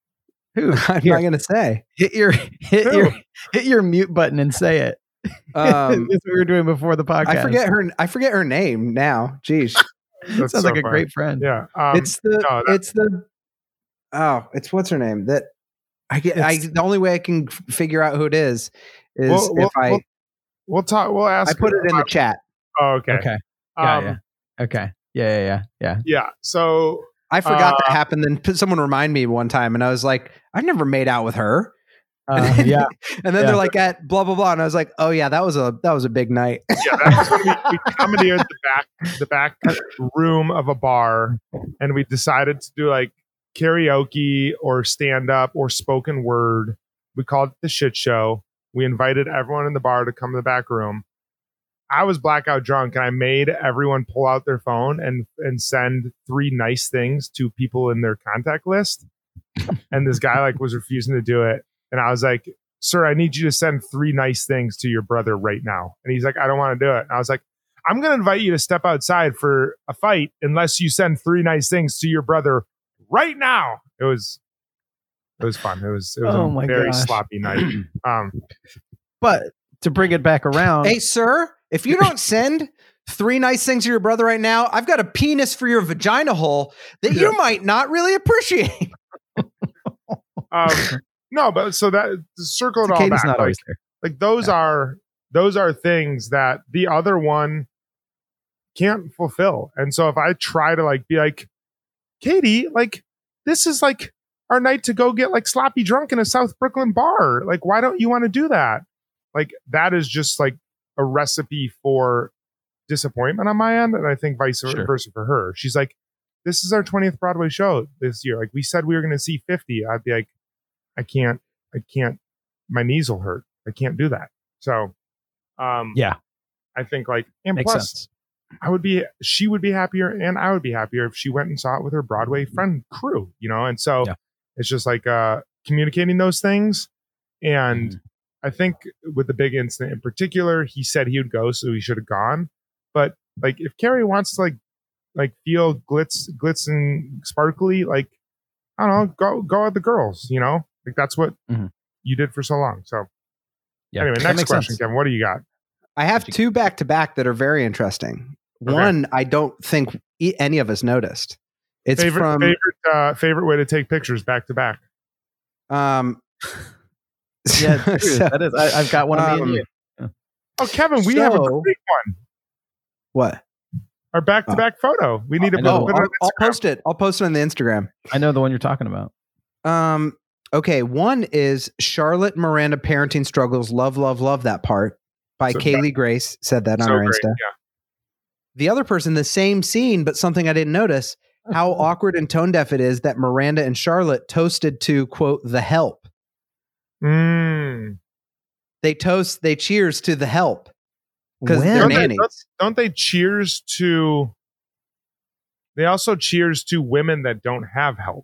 Who? I'm Here, not gonna say. hit your hit Who? your hit your mute button and say it. Um, That's what we were doing before the podcast. I forget her I forget her name now. Jeez. That's Sounds so like a funny. great friend. Yeah. Um, it's the no, that- it's the oh, it's what's her name? That I get I It's- the only way I can f- figure out who it is is We'll- if we'll- I we'll- we'll talk. We'll ask. I put it in the about- chat. Oh, okay. Okay. Yeah, Um, yeah. Okay. Yeah, yeah, yeah, yeah. yeah. So I forgot Uh, that happened. Then p- someone reminded me one time, and I was like, "I've never made out with her." Uh, yeah. And then Yeah. they're like, "At blah blah blah," and I was like, "Oh yeah, that was a that was a big night." yeah, that was when we, we commandeered the back the back room of a bar, and we decided to do like karaoke or stand up or spoken word. We called it the shit show. We invited everyone in the bar to come to the back room. I was blackout drunk, and I made everyone pull out their phone and and send three nice things to people in their contact list. And this guy like was refusing to do it, and I was like, "Sir, I need you to send three nice things to your brother right now." And he's like, "I don't want to do it." And I was like, "I'm going to invite you to step outside for a fight unless you send three nice things to your brother right now." It was, it was fun. It was, it was Oh a my very gosh. sloppy night. Um, But to bring it back around, Hey, sir, if you don't send three nice things to your brother right now, I've got a penis for your vagina hole that you Yeah. might not really appreciate. um, no, but so that circle it all Katie's back. not Like, always there. like those are those are things that the other one can't fulfill. And so if I try to like be like, Katie, like this is like our night to go get like sloppy drunk in a South Brooklyn bar. Like, why don't you want to do that? Like that is just like a recipe for disappointment on my end. And I think vice Sure. versa for her. She's like, this is our twentieth Broadway show this year. Like we said, we were going to see fifty. I'd be like, I can't, I can't, my knees will hurt. I can't do that. So, um, Yeah. I think like, and Makes plus sense. I would be, she would be happier and I would be happier if she went and saw it with her Broadway friend crew, you know? And so Yeah. it's just like, uh, communicating those things. And Mhm. I think with the big incident in particular, he said he would go, so he should have gone. But like, if Carrie wants to like, like feel glitz, glitz and sparkly, like, I don't know, go, go with the girls, you know, like that's what Mhm. you did for so long. So Yeah. anyway, That next makes question, sense. Kevin, what do you got? I have two back to back that are very interesting. Okay. One, I don't think e- any of us noticed. It's favorite, from favorite, uh, favorite way to take pictures back to back. um. Yeah, true. so- that is. I, I've got one of me and um, you. Oh, Kevin, we have a So- great one. What? Our back to back photo. We need to I know. put it Oh, on I'll, I'll Instagram. post it. I'll post it on the Instagram. I know the one you're talking about. Um. Okay. One is Charlotte Miranda parenting struggles. Love, love, love that part by So Kaylee Grace. Said that on So her great, Insta. yeah. The other person, the same scene, but something I didn't notice. How awkward and tone deaf it is that Miranda and Charlotte toasted to quote The Help. Mm. They toast. They cheers to The Help because When? they're Don't they- nannies. don't- Don't they cheers to? They also cheers to women that don't have help.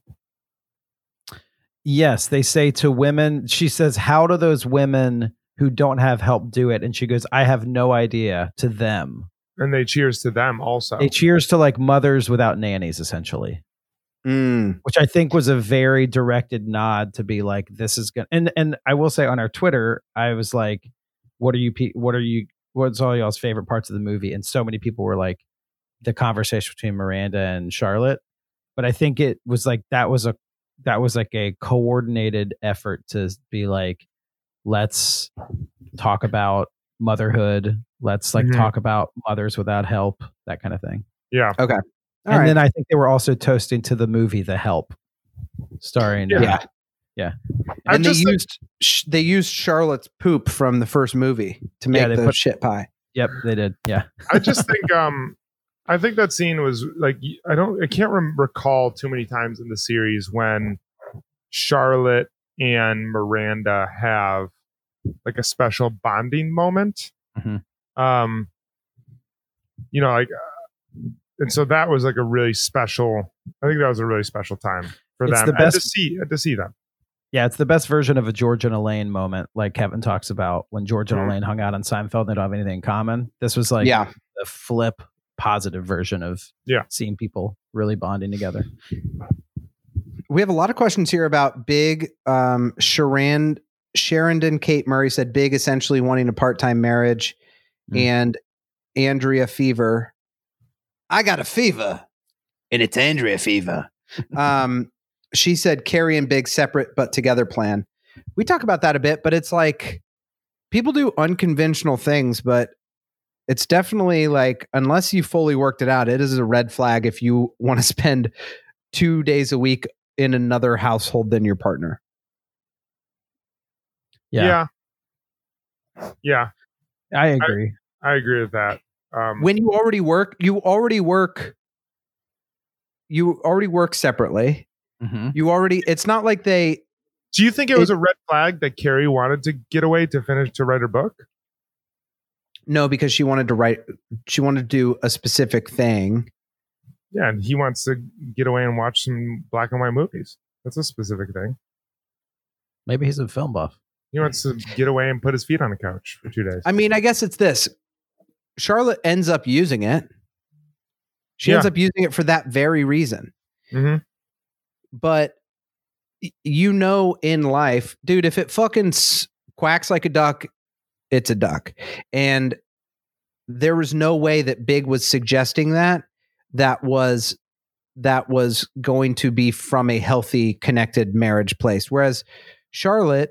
Yes, they say to women. She says, "How do those women who don't have help do it?" And she goes, "I have no idea." To them, And they cheers to them also. they cheers to like mothers without nannies, essentially. Mm. which I think was a very directed nod to be like, this is good. And and I will say on our Twitter, I was like, what are you, pe- what are you, what's all y'all's favorite parts of the movie? And so many people were like, the conversation between Miranda and Charlotte. But I think it was like, that was a, that was like a coordinated effort to be like, let's talk about motherhood. Let's like Mhm. talk about mothers without help, that kind of thing. Yeah. Okay. All and right. then I think they were also toasting to the movie The Help, starring. Yeah. uh, yeah. yeah. I And they just think- used sh- they used Charlotte's poop from the first movie to make Yeah, they the put- shit pie. Yep, they did. Yeah. I just think um I think that scene was like I don't I can't rem- recall too many times in the series when Charlotte and Miranda have like a special bonding moment. Mhm. Um you know like uh, and so that was like a really special I think that was a really special time for It's them the and best- to see and to see them. Yeah, it's the best version of a George and Elaine moment, like Kevin talks about when George and Mhm. Elaine hung out on Seinfeld and they don't have anything in common. This was like Yeah. the flip positive version of Yeah. seeing people really bonding together. We have a lot of questions here about Big. Um, Sharon, Sharon Kate Murray said Big essentially wanting a part-time marriage, Mm. and Andrea Fever. I got a fever, and it's Andrea Fever. um, she said Carrie and Big separate but together plan. We talk about that a bit, but it's like people do unconventional things, but it's definitely like unless you fully worked it out, it is a red flag if you want to spend two days a week in another household than your partner. Yeah, Yeah. Yeah, I agree. I agree with that. Um When you already work, you already work, you already work separately. Mhm. You already, it's not like they, do you think it was it- a red flag that Carrie wanted to get away to finish to write her book? no, because she wanted to write, she wanted to do a specific thing. Yeah, and he wants to get away and watch some black and white movies. That's a specific thing. Maybe he's a film buff. He wants to get away and put his feet on the couch for two days. I mean, I guess it's this. Charlotte ends up using it. She ends Yeah. up using it for that very reason. hmm But y- you know, in life, dude, if it fucking s- quacks like a duck, it's a duck. And there was no way that Big was suggesting that that was that was going to be from a healthy, connected marriage place. Whereas Charlotte,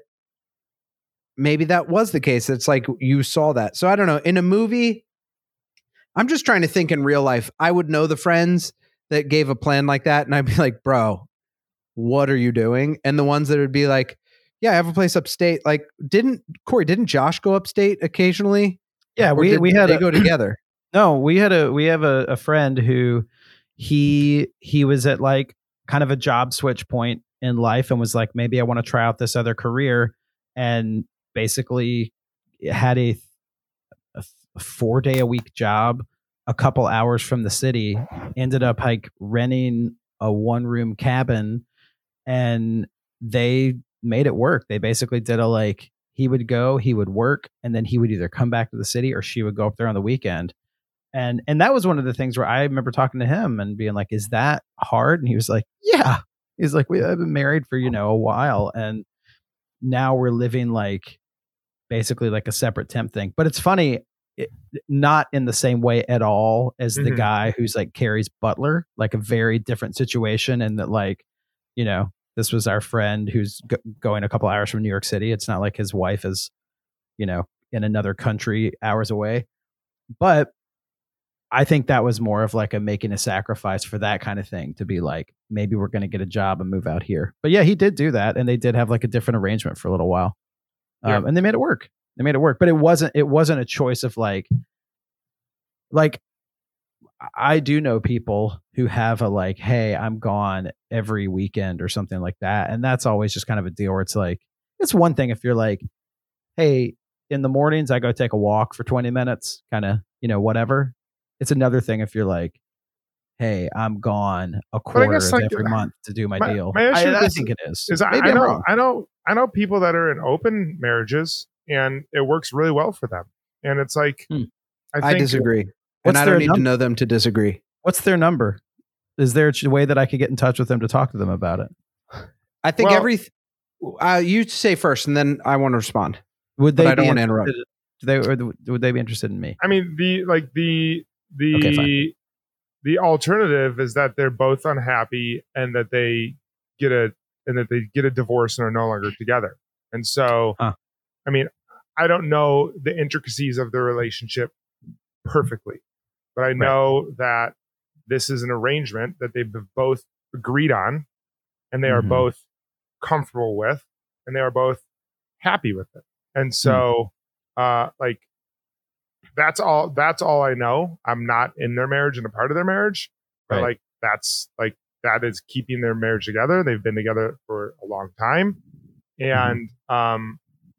maybe that was the case. It's like you saw that. So I don't know. In a movie, I'm just trying to think in real life. I would know the friends that gave a plan like that, and I'd be like, bro, what are you doing? And the ones that would be like, yeah, I have a place upstate. Like, didn't Corey, didn't Josh go upstate occasionally? Yeah, Or we did we had they a, go together. No, we had a we have a, a friend who he he was at like kind of a job switch point in life and was like, maybe I want to try out this other career, and basically had a, a four day a week job a couple hours from the city, ended up like renting a one room cabin, and they made it work. They basically did a like he would go, he would work, and then he would either come back to the city or she would go up there on the weekend. And and that was one of the things where I remember talking to him and being like, is that hard? And he was like, yeah. He's like, we have been married for, you know, a while. And now we're living like basically like a separate temp thing. But it's funny, it, not in the same way at all as the Mhm. guy who's like Carrie's butler, like a very different situation. And that like, you know, this was our friend who's go- going a couple hours from New York City. It's not like his wife is, you know, in another country hours away. But I think that was more of like a making a sacrifice for that kind of thing, to be like, maybe we're going to get a job and move out here. But yeah, he did do that. And they did have like a different arrangement for a little while. Yeah. Um, and they made it work. They made it work. But it wasn't, it wasn't a choice of like, like, I do know people who have a like, hey, I'm gone every weekend or something like that. And that's always just kind of a deal where it's like, it's one thing if you're like, hey, in the mornings, I go take a walk for twenty minutes, kind of, you know, whatever. It's another thing if you're like, hey, I'm gone a quarter guess, of like, every month to do my, my- deal. my issue I, with I this think it is. Is I, Maybe I I'm know wrong. I know I know people that are in open marriages and it works really well for them. And it's like Hmm. I, I think disagree. What's and I their don't need num- to know them to disagree. What's their number? Is there a way that I could get in touch with them to talk to them about it? I think Well- every. Uh, you say first, and then I want to respond. Would But they I don't be wanna interrupt. interested- Do they or would they be interested in me? I mean, the like the the Okay, fine. the alternative is that they're both unhappy and that they get a and that they get a divorce and are no longer together. And so, Huh. I mean, I don't know the intricacies of the relationship perfectly, but I know that this is an arrangement that they've both agreed on, and they are Mhm. both comfortable with, and they are both happy with it. And so, uh, like, that's all. That's all I know. I'm not in their marriage and a part of their marriage, but Right. like, that's like that is keeping their marriage together. They've been together for a long time, and um,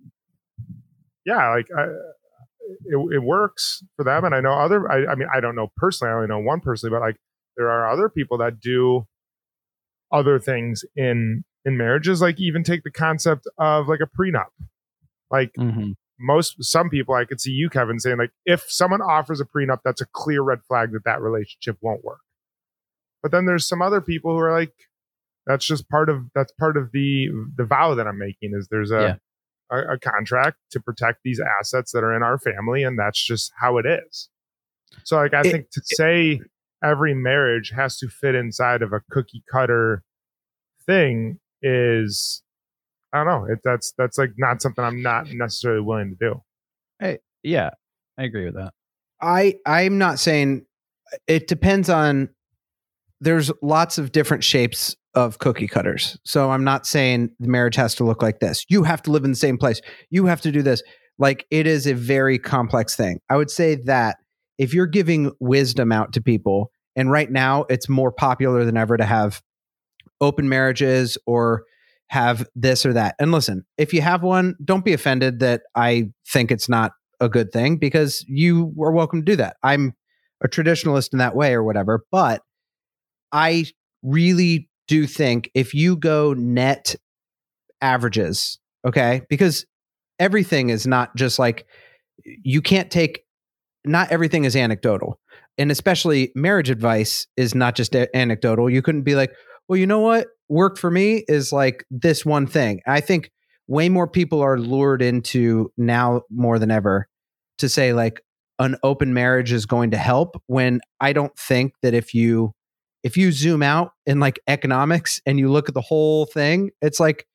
yeah, like I, it, it works for them. And I know other. I, I mean, I don't know personally. I only know one personally, but like, there are other people that do other things in in marriages. Like, even take the concept of like a prenup. Like, Mm-hmm. most some people, I could see you, Kevin, saying like, if someone offers a prenup, that's a clear red flag that that relationship won't work. But then there's some other people who are like, that's just part of that's part of the the vow that I'm making, is there's a a, a contract to protect these assets that are in our family, and that's just how it is. So like, I It- think to say every marriage has to fit inside of a cookie cutter thing is, I don't know. It, that's that's like not something I'm not necessarily willing to do. Hey, yeah, I agree with that. I I'm not saying it depends on. There's lots of different shapes of cookie cutters. So I'm not saying the marriage has to look like this. You have to live in the same place. You have to do this. Like, it is a very complex thing. I would say that if you're giving wisdom out to people, and right now it's more popular than ever to have open marriages or have this or that. And listen, if you have one, don't be offended that I think it's not a good thing, because you are welcome to do that. I'm a traditionalist in that way or whatever, but I really do think if you go net averages, okay, because everything is not just like, you can't take, not everything is anecdotal. And especially marriage advice is not just a- anecdotal. You couldn't be like, well, you know what worked for me is like this one thing. I think way more people are lured into now more than ever to say like an open marriage is going to help, when I don't think that if you if you zoom out in like economics and you look at the whole thing, it's like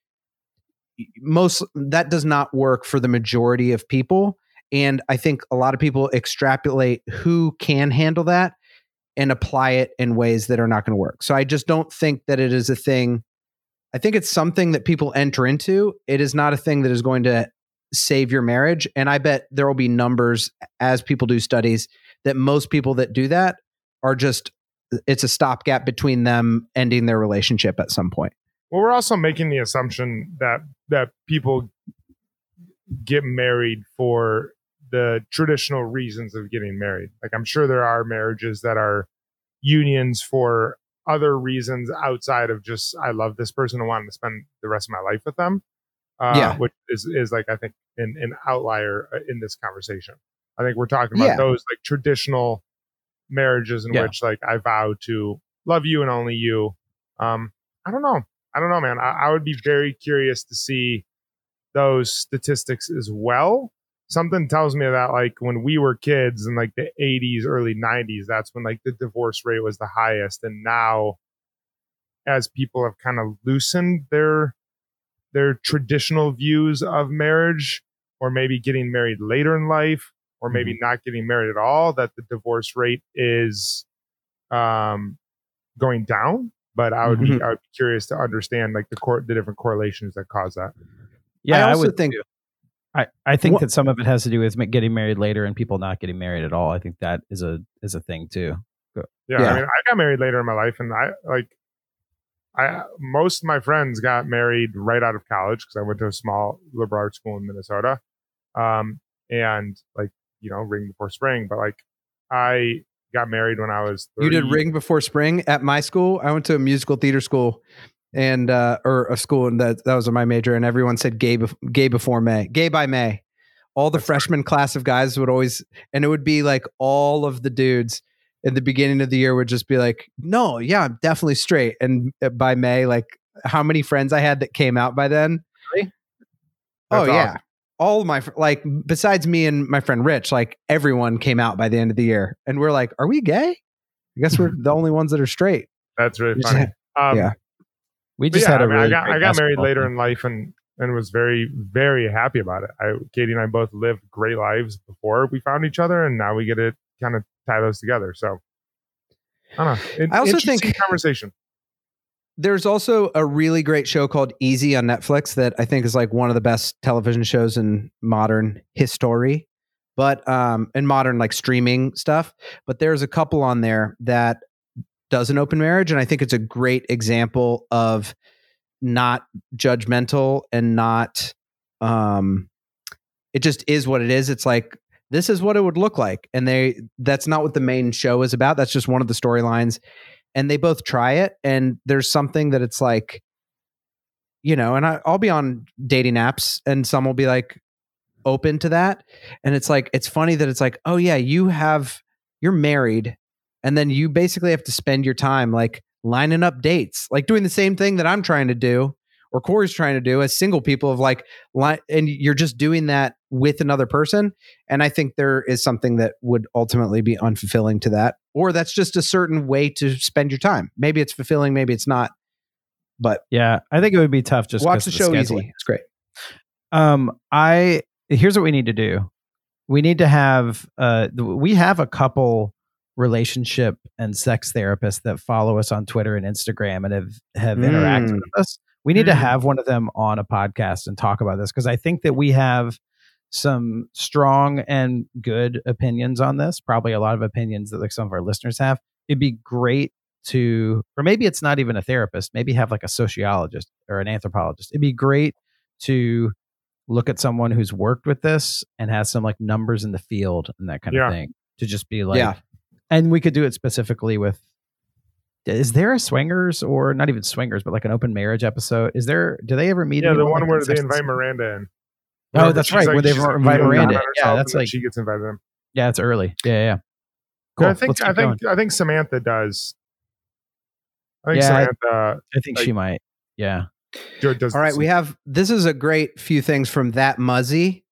most that does not work for the majority of people. And I think a lot of people extrapolate who can handle that and apply it in ways that are not going to work. So I just don't think that it is a thing. I think it's something that people enter into. It is not a thing that is going to save your marriage. And I bet there will be numbers as people do studies that most people that do that are just, it's a stopgap between them ending their relationship at some point. Well, we're also making the assumption that that people get married for the traditional reasons of getting married. Like, I'm sure there are marriages that are unions for other reasons outside of just, I love this person and want to spend the rest of my life with them. Uh, Yeah. Which is, is like, I think, an, an outlier in this conversation. I think we're talking about Yeah. those like traditional marriages in Yeah. which like I vow to love you and only you. Um, I don't know. I don't know, man. I, I would be very curious to see those statistics as well. Something tells me that like when we were kids in like the eighties, early nineties, that's when like the divorce rate was the highest. And now, as people have kind of loosened their their traditional views of marriage, or maybe getting married later in life, or maybe not getting married at all, that the divorce rate is um, going down. But I would be Mhm. I would be curious to understand like the cor- the different correlations that cause that. Yeah, I I, also would think- too. I, I think What- that some of it has to do with ma- getting married later and people not getting married at all. I think that is a is a thing too. Yeah, Yeah. I mean, I got married later in my life, and I like, I most of my friends got married right out of college because I went to a small liberal arts school in Minnesota, um, and like you know, ring before spring. But like, I got married when I was thirty. You did Ring Before Spring at my school. I went to a musical theater school, and uh, or a school, and that that was my major. And everyone said gay, bef- gay before May, gay by May. All the freshman class of guys would always, and it would be like all of the dudes in the beginning of the year would just be like, no, yeah, I'm definitely straight. And by May, like how many friends I had that came out by then? Really? Oh, That's yeah. awesome. All my, fr- like, besides me and my friend Rich, like everyone came out by the end of the year. And we're like, are we gay? I guess we're the only ones that are straight. That's really We just funny. had- Um, yeah. We but just yeah, had a I, mean, really I got, great I got married basketball later team. in life and, and was very, very happy about it. I, Katie and I both lived great lives before we found each other, and now we get to kind of tie those together. So, I don't know. It, I also interesting think- conversation. There's also a really great show called Easy on Netflix that I think is like one of the best television shows in modern history, but um, in modern like streaming stuff. But there's a couple on there that does an open marriage, and I think it's a great example of not judgmental and not. Um, it just is what it is. It's like this is what it would look like, and they that's not what the main show is about. That's just one of the storylines. And they both try it, and there's something that it's like, you know, and I, I'll be on dating apps and some will be like open to that. And it's like, it's funny that it's like, oh yeah, you have, you're married. And then you basically have to spend your time like lining up dates, like doing the same thing that I'm trying to do or Corey's trying to do as single people of like, li- and you're just doing that with another person. And I think there is something that would ultimately be unfulfilling to that, or that's just a certain way to spend your time. Maybe it's fulfilling, maybe it's not, but Yeah, I think it would be tough just watch 'cause the of show scheduling. easy. It's great. Um, I here's what we need to do. We need to have uh, th- we have a couple relationship and sex therapists that follow us on Twitter and Instagram and have have interacted Mm. with us. We need to Mm. have one of them on a podcast and talk about this because I think that we have some strong and good opinions on this. Probably a lot of opinions that like some of our listeners have. It'd be great to, or maybe it's not even a therapist. Maybe have like a sociologist or an anthropologist. It'd be great to look at someone who's worked with this and has some like numbers in the field and that kind Yeah. of thing to just be like, Yeah. and we could do it specifically with, is there a swingers or not even swingers, but like an open marriage episode? Is there, do they ever meet? Yeah, the anyone, one like, where in they sex- invite Miranda in. Oh, Remember, that's she's right, like- where they she's like invite feeling Miranda down in. on Yeah, herself, that's and then like- she gets invited in. Yeah, it's early. Yeah, yeah. yeah. Yeah, Cool. I think Let's I keep think going. I think Samantha does. I think Yeah, I- Samantha I think she might. Yeah. do- does. All right, this. we have this is a great few things from That Muzzy.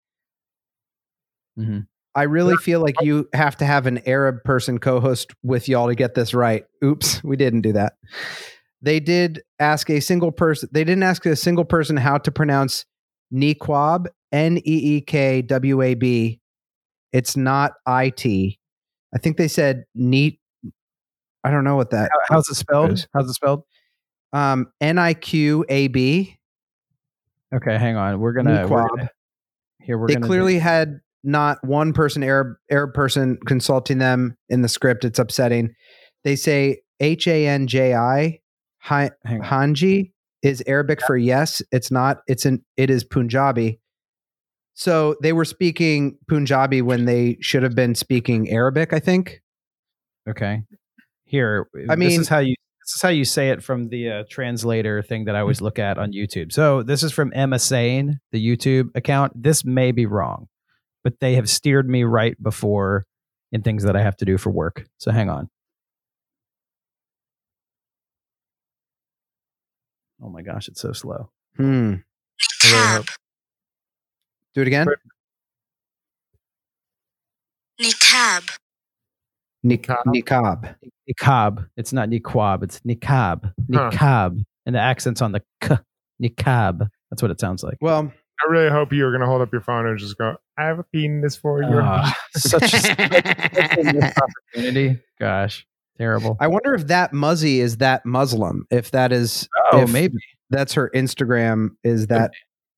Mhm. I really feel like you have to have an Arab person co-host with y'all to get this right. Oops, we didn't do that. They did ask a single person. They didn't ask a single person how to pronounce Neekwab, N E E K W A B. It's not I T. I think they said neat. I don't know what that. How- How's it spelled? is. How's it spelled? Um, N I Q A B. Okay, hang on. We're gonna, we're Neekwab. gonna here. We're They gonna clearly do- had not one person Arab Arab person consulting them in the script. It's upsetting. They say H A N J I Hi- Hang on. Hanji is Arabic for yes. It's not. It's an. It is Punjabi. So they were speaking Punjabi when they should have been speaking Arabic, I think. Okay. Here, I this mean- is how you this is how you say it from the uh, translator thing that I always look at on YouTube. So this is from Emma Sane, the YouTube account. This may be wrong, but they have steered me right before in things that I have to do for work. So hang on. Oh my gosh, it's so slow. Hmm. I really hope- Do it again. Niqab. Nik- Niqab. Niqab. Niqab. It's not niqab. It's niqab. Huh. Niqab. And the accent's on the k. Niqab. That's what it sounds like. Well, I really hope you were going to hold up your phone and just go, "I have a penis for you." Ah, such a such a missed opportunity. Gosh, terrible. I wonder if that Muzzy is that Muslim. If that is, Oh, if maybe. that's her Instagram. Is that?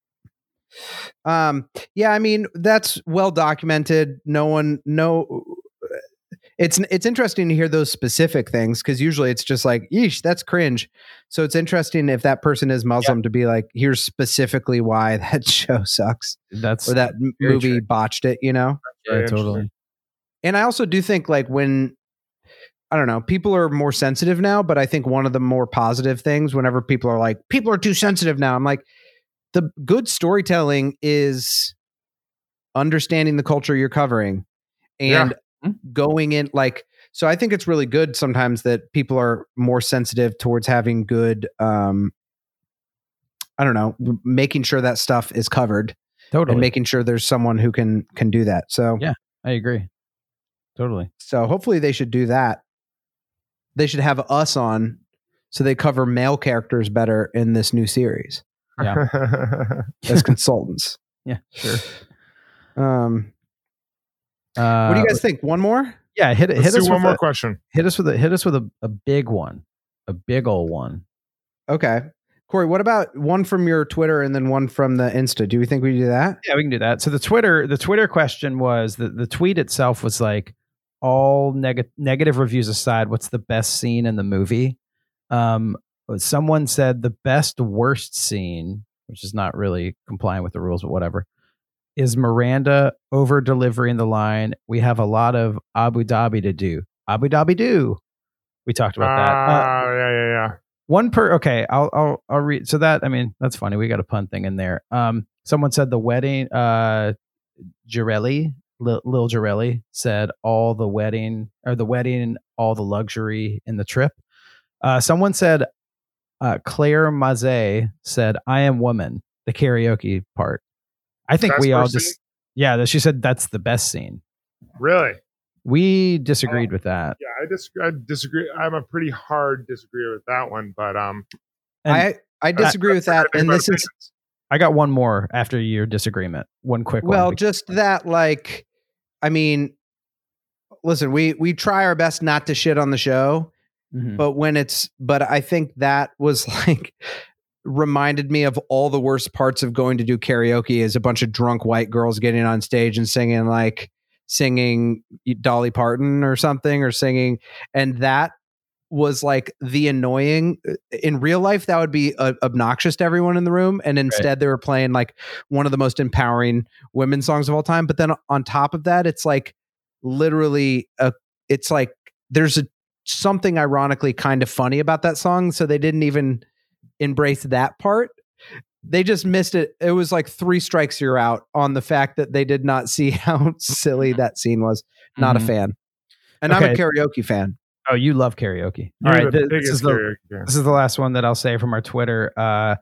Um. Yeah. I mean, that's well documented. No one. No. It's it's interesting to hear those specific things because usually it's just like, yeesh, that's cringe. So it's interesting if that person is Muslim to be like, here's specifically why that show sucks That's or that m- very movie true. botched it. You know. yeah, Very totally. interesting. And I also do think like when I don't know, people are more sensitive now, but I think one of the more positive things whenever people are like, people are too sensitive now, I'm like, the good storytelling is understanding the culture you're covering and going in like So I think it's really good sometimes that people are more sensitive towards having good, um, I don't know, making sure that stuff is covered Totally. and making sure there's someone who can can do that. So Yeah, I agree. Totally. So hopefully they should do that. They should have us on so they cover male characters better in this new series. Yeah. As consultants. Yeah, sure. Um, Uh, what do you guys think? One more? Yeah, hit it. Let's Hit us do one with more a, question. Hit us with a hit us with a, a big one, a big old one. Okay. Corey, what about one from your Twitter and then one from the Insta? Do we think we do that? Yeah, we can do that. So the Twitter, the Twitter question was the the tweet itself was like, all neg- negative reviews aside, what's the best scene in the movie? Um, someone said the best worst scene, which is not really complying with the rules, but whatever, is Miranda over delivering the line, "We have a lot of Abu Dhabi to do." Abu Dhabi do. We talked about that. Uh, Ah, yeah, yeah, yeah. One per okay, I'll I'll I'll read. So that I mean that's funny. We got a pun thing in there. Um, someone said the wedding. Uh, Girelli, Lil, Lil Girelli said all the wedding or the wedding, all the luxury in the trip. Uh, someone said, uh, Claire Maze said, "I am woman." The karaoke part. I think Best we all person? just yeah. that- She said that's the best scene. Really? We disagreed Oh. with that. Yeah, I disagree. I disagree. I'm a pretty hard disagreeer with that one, but um, And I, I disagree with that. And this is, I got one more after your disagreement. One quick one. well, just that, like, I mean, listen, we, we try our best not to shit on the show, Mhm. but when it's, but I think that was like, reminded me of all the worst parts of going to do karaoke is a bunch of drunk white girls getting on stage and singing like singing Dolly Parton or something or singing. And that was like the annoying in real life. That would be uh, obnoxious to everyone in the room. And instead Right. they were playing like one of the most empowering women's songs of all time. But then on top of that, it's like literally a, it's like, there's a, something ironically kind of funny about that song. So they didn't even embrace that part. They just missed it. It was like three strikes you're out on the fact that they did not see how silly that scene was. Not Mhm. a fan. And I'm Okay. a karaoke fan. Oh, you love karaoke. You're All right, the th- this biggest is the karaoke fan. this is the last one that I'll say from our Twitter. Uh,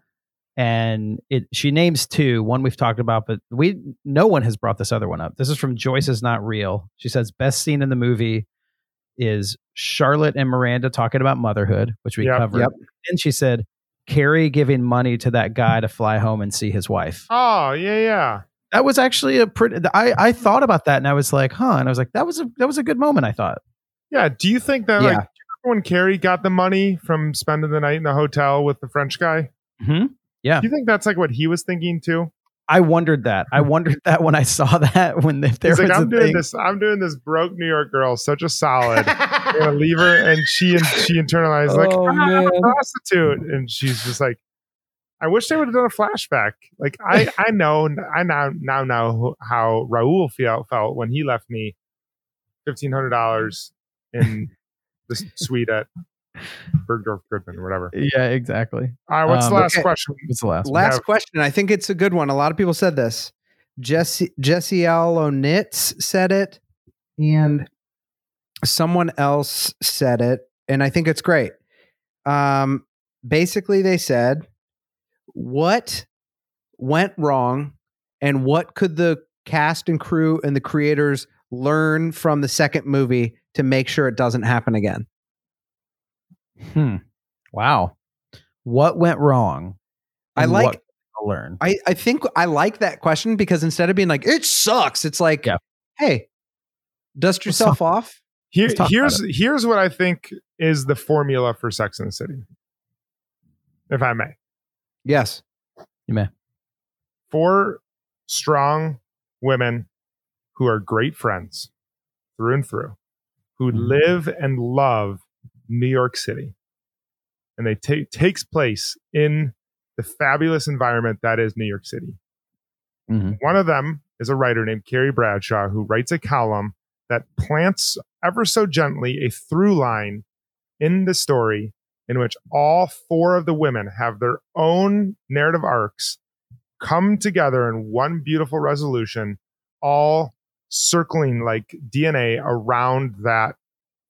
and it she names two. One we've talked about, but we no one has brought this other one up. This is from Joyce is Not Real. She says best scene in the movie is Charlotte and Miranda talking about motherhood, which we Yep. covered. Yep. And she said Carrie giving money to that guy to fly home and see his wife. Oh yeah, yeah. That was actually a pretty. I I thought about that and I was like, huh. And I was like, that was a that was a good moment. I thought. Yeah. Do you think that Yeah. like do you remember when Carrie got the money from spending the night in the hotel with the French guy? Hmm. Yeah. Do you think that's like what he was thinking too? I wondered that. I wondered that when I saw that when if there He's was like, a I'm doing thing. this. I'm doing this broke New York girl such a solid. I'm gonna leave her, and she and she internalized like Oh, "Ah, I'm a man. prostitute, and she's just like, I wish they would have done a flashback. Like I, I know, I now now know how Raul felt felt when he left me fifteen hundred dollars in the suite at Bergdorf Goodman or whatever. Yeah, exactly. All right, what's Um, the last okay. question? What's the last one? Last have- question. I think it's a good one. A lot of people said this. Jesse Jesse Alonitz said it, and someone else said it, and I think it's great. Um, basically, they said, "What went wrong, and what could the cast and crew and the creators learn from the second movie to make sure it doesn't happen again?" Hmm. Wow. What went wrong? I and like- what to learn. I, I think I like that question because instead of being like, it sucks, it's like, Yeah. hey, dust Let's yourself off. Here, Let's talk here's about here's what I think is the formula for Sex and the City, if I may. Yes. You may. Four strong women who are great friends through and through, who Mhm. live and love New York City, and they take takes place in the fabulous environment that is New York City. Mhm. One of them is a writer named Carrie Bradshaw who writes a column that plants ever so gently a through line in the story in which all four of the women have their own narrative arcs come together in one beautiful resolution, all circling like D N A around that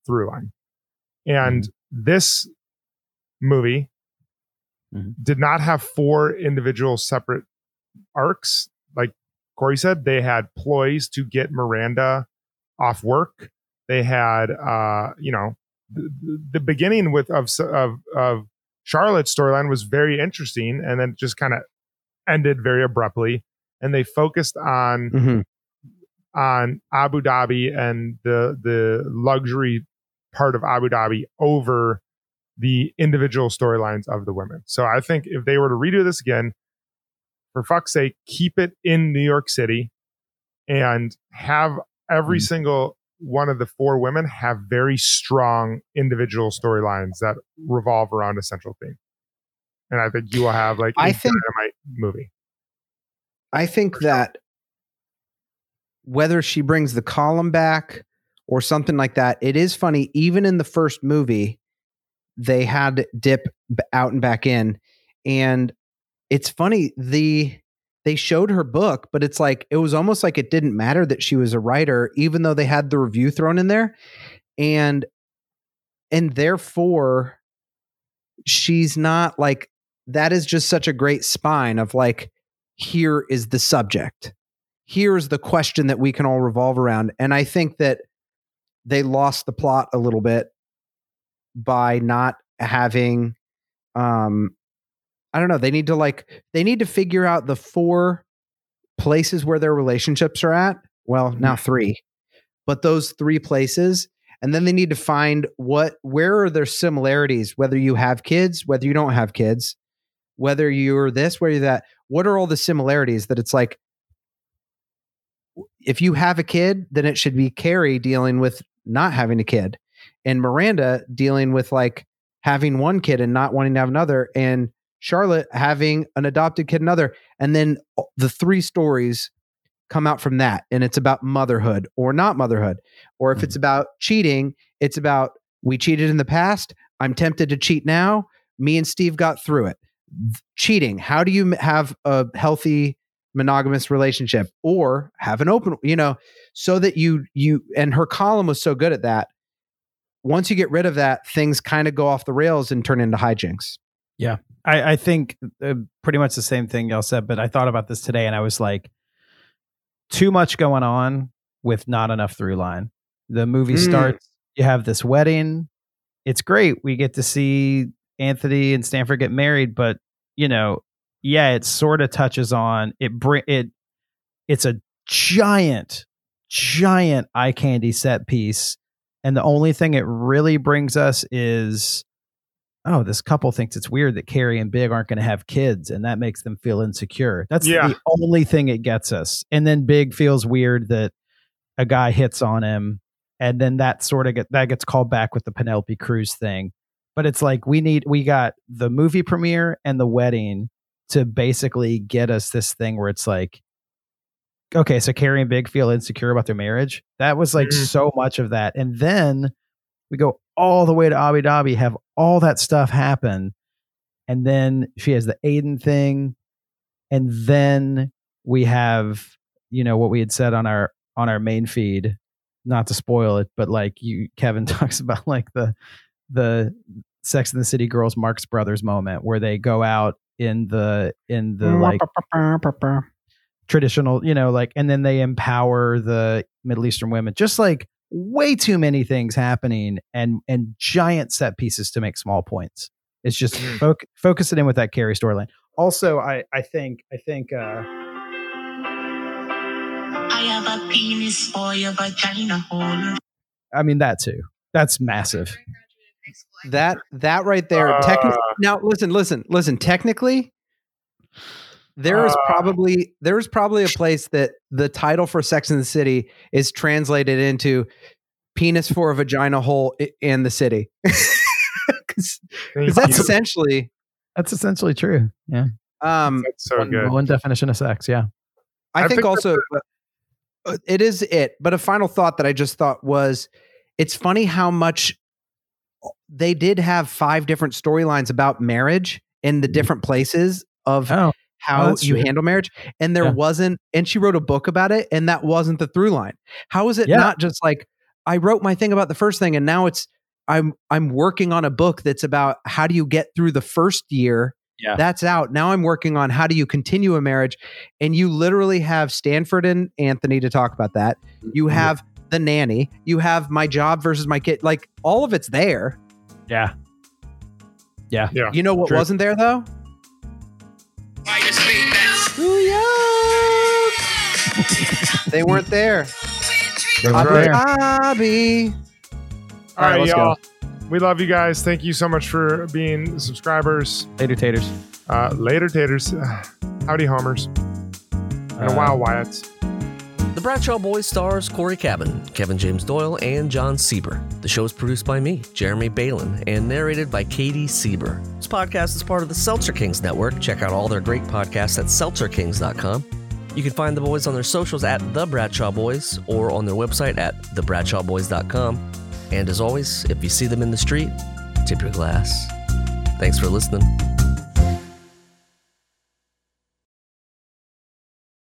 through line. And mm-hmm. this movie mm-hmm. did not have four individual separate arcs. Like Corey said, they had ploys to get Miranda off work. They had, uh, you know, the, the beginning with of of of Charlotte's storyline was very interesting, and then just kind of ended very abruptly. And they focused on mm-hmm. on Abu Dhabi and the the luxury part of Abu Dhabi over the individual storylines of the women. So I think if they were to redo this again, for fuck's sake, keep it in New York City and have every mm-hmm. single one of the four women have very strong individual storylines that revolve around a central theme. And I think you will have like a I think, Dynamite movie. I think that whether she brings the column back or something like that, it is funny. Even in the first movie, they had to dip out and back in. And it's funny. The, they showed her book, but it's like, it was almost like it didn't matter that she was a writer, even though they had the review thrown in there. And, and therefore she's not like, that is just such a great spine of like, here is the subject. Here's the question that we can all revolve around. And I think that they lost the plot a little bit by not having, um, I don't know. They need to like, they need to figure out the four places where their relationships are at. Well, now three, but those three places. And then they need to find what, where are their similarities, whether you have kids, whether you don't have kids, whether you're this, whether you're that, what are all the similarities that it's like, if you have a kid, then it should be Carrie dealing with not having a kid and Miranda dealing with like having one kid and not wanting to have another, and Charlotte having an adopted kid, another. And then the three stories come out from that. And it's about motherhood or not motherhood. Or if mm-hmm. it's about cheating, it's about, we cheated in the past. I'm tempted to cheat now. Me and Steve got through it. Cheating. How do you have a healthy monogamous relationship or have an open, you know, so that you, you, and her column was so good at that. Once you get rid of that, things kind of go off the rails and turn into hijinks. Yeah. I, I think uh, pretty much the same thing y'all said, but I thought about this today and I was like, too much going on with not enough through line. The movie mm. starts, you have this wedding. It's great. We get to see Anthony and Stanford get married, but you know, yeah, it sort of touches on it. Bring it. It's a giant, giant eye candy set piece. And the only thing it really brings us is, oh, this couple thinks it's weird that Carrie and Big aren't going to have kids, and that makes them feel insecure. That's yeah. the only thing it gets us. And then Big feels weird that a guy hits on him, and then that sort of get that gets called back with the Penelope Cruz thing. But it's like we need we got the movie premiere and the wedding to basically get us this thing where it's like, okay, so Carrie and Big feel insecure about their marriage. That was like mm-hmm. so much of that. And then we go all the way to Abu Dhabi, have all that stuff happen. And then she has the Aiden thing. And then we have, you know, what we had said on our, on our main feed, not to spoil it, but like you, Kevin talks about like the, the Sex and the City girls, Marx Brothers moment where they go out in the, in the like traditional, you know, like, and then they empower the Middle Eastern women, just like, way too many things happening and and giant set pieces to make small points. It's just fo- focus it in with that Carrie storyline. Also, I I think I think uh I have a penis for your vagina hole. I mean that too. That's massive. That that right there. Uh, Techni- now listen, listen, listen. Technically, there is probably there is probably a place that the title for Sex and the City is translated into penis for a vagina hole in the city. Because that's you. essentially that's essentially true. Yeah. Um, that's so one, good. One definition of sex. Yeah. I, I think, think also uh, it is it. But a final thought that I just thought was, it's funny how much they did have five different storylines about marriage in the different places of. Oh. How oh, you true. handle marriage. And there yeah. wasn't, and she wrote a book about it, and that wasn't the through line. How is it yeah. not just like, I wrote my thing about the first thing, and now it's I'm I'm working on a book that's about how do you get through the first year. Yeah. That's out. Now I'm working on how do you continue a marriage. And you literally have Stanford and Anthony to talk about that. You have The Nanny. You have My Job versus My Kid. Like, all of it's there. Yeah. Yeah. Yeah. You know what True. wasn't there, though? They weren't there. They That's were right. there. Bobby. All right, let's y'all. We love you guys. Thank you so much for being subscribers. Later, taters. Uh, later, taters. Howdy, homers. And a Uh, wow, Wyatts. The Bradshaw Boys stars Corey Cabin, Kevin James Doyle, and John Sieber. The show is produced by me, Jeremy Balin, and narrated by Katie Sieber. This podcast is part of the Seltzer Kings Network. Check out all their great podcasts at seltzer kings dot com. You can find the boys on their socials at The Bradshaw Boys or on their website at the bradshaw boys dot com. And as always, if you see them in the street, tip your glass. Thanks for listening.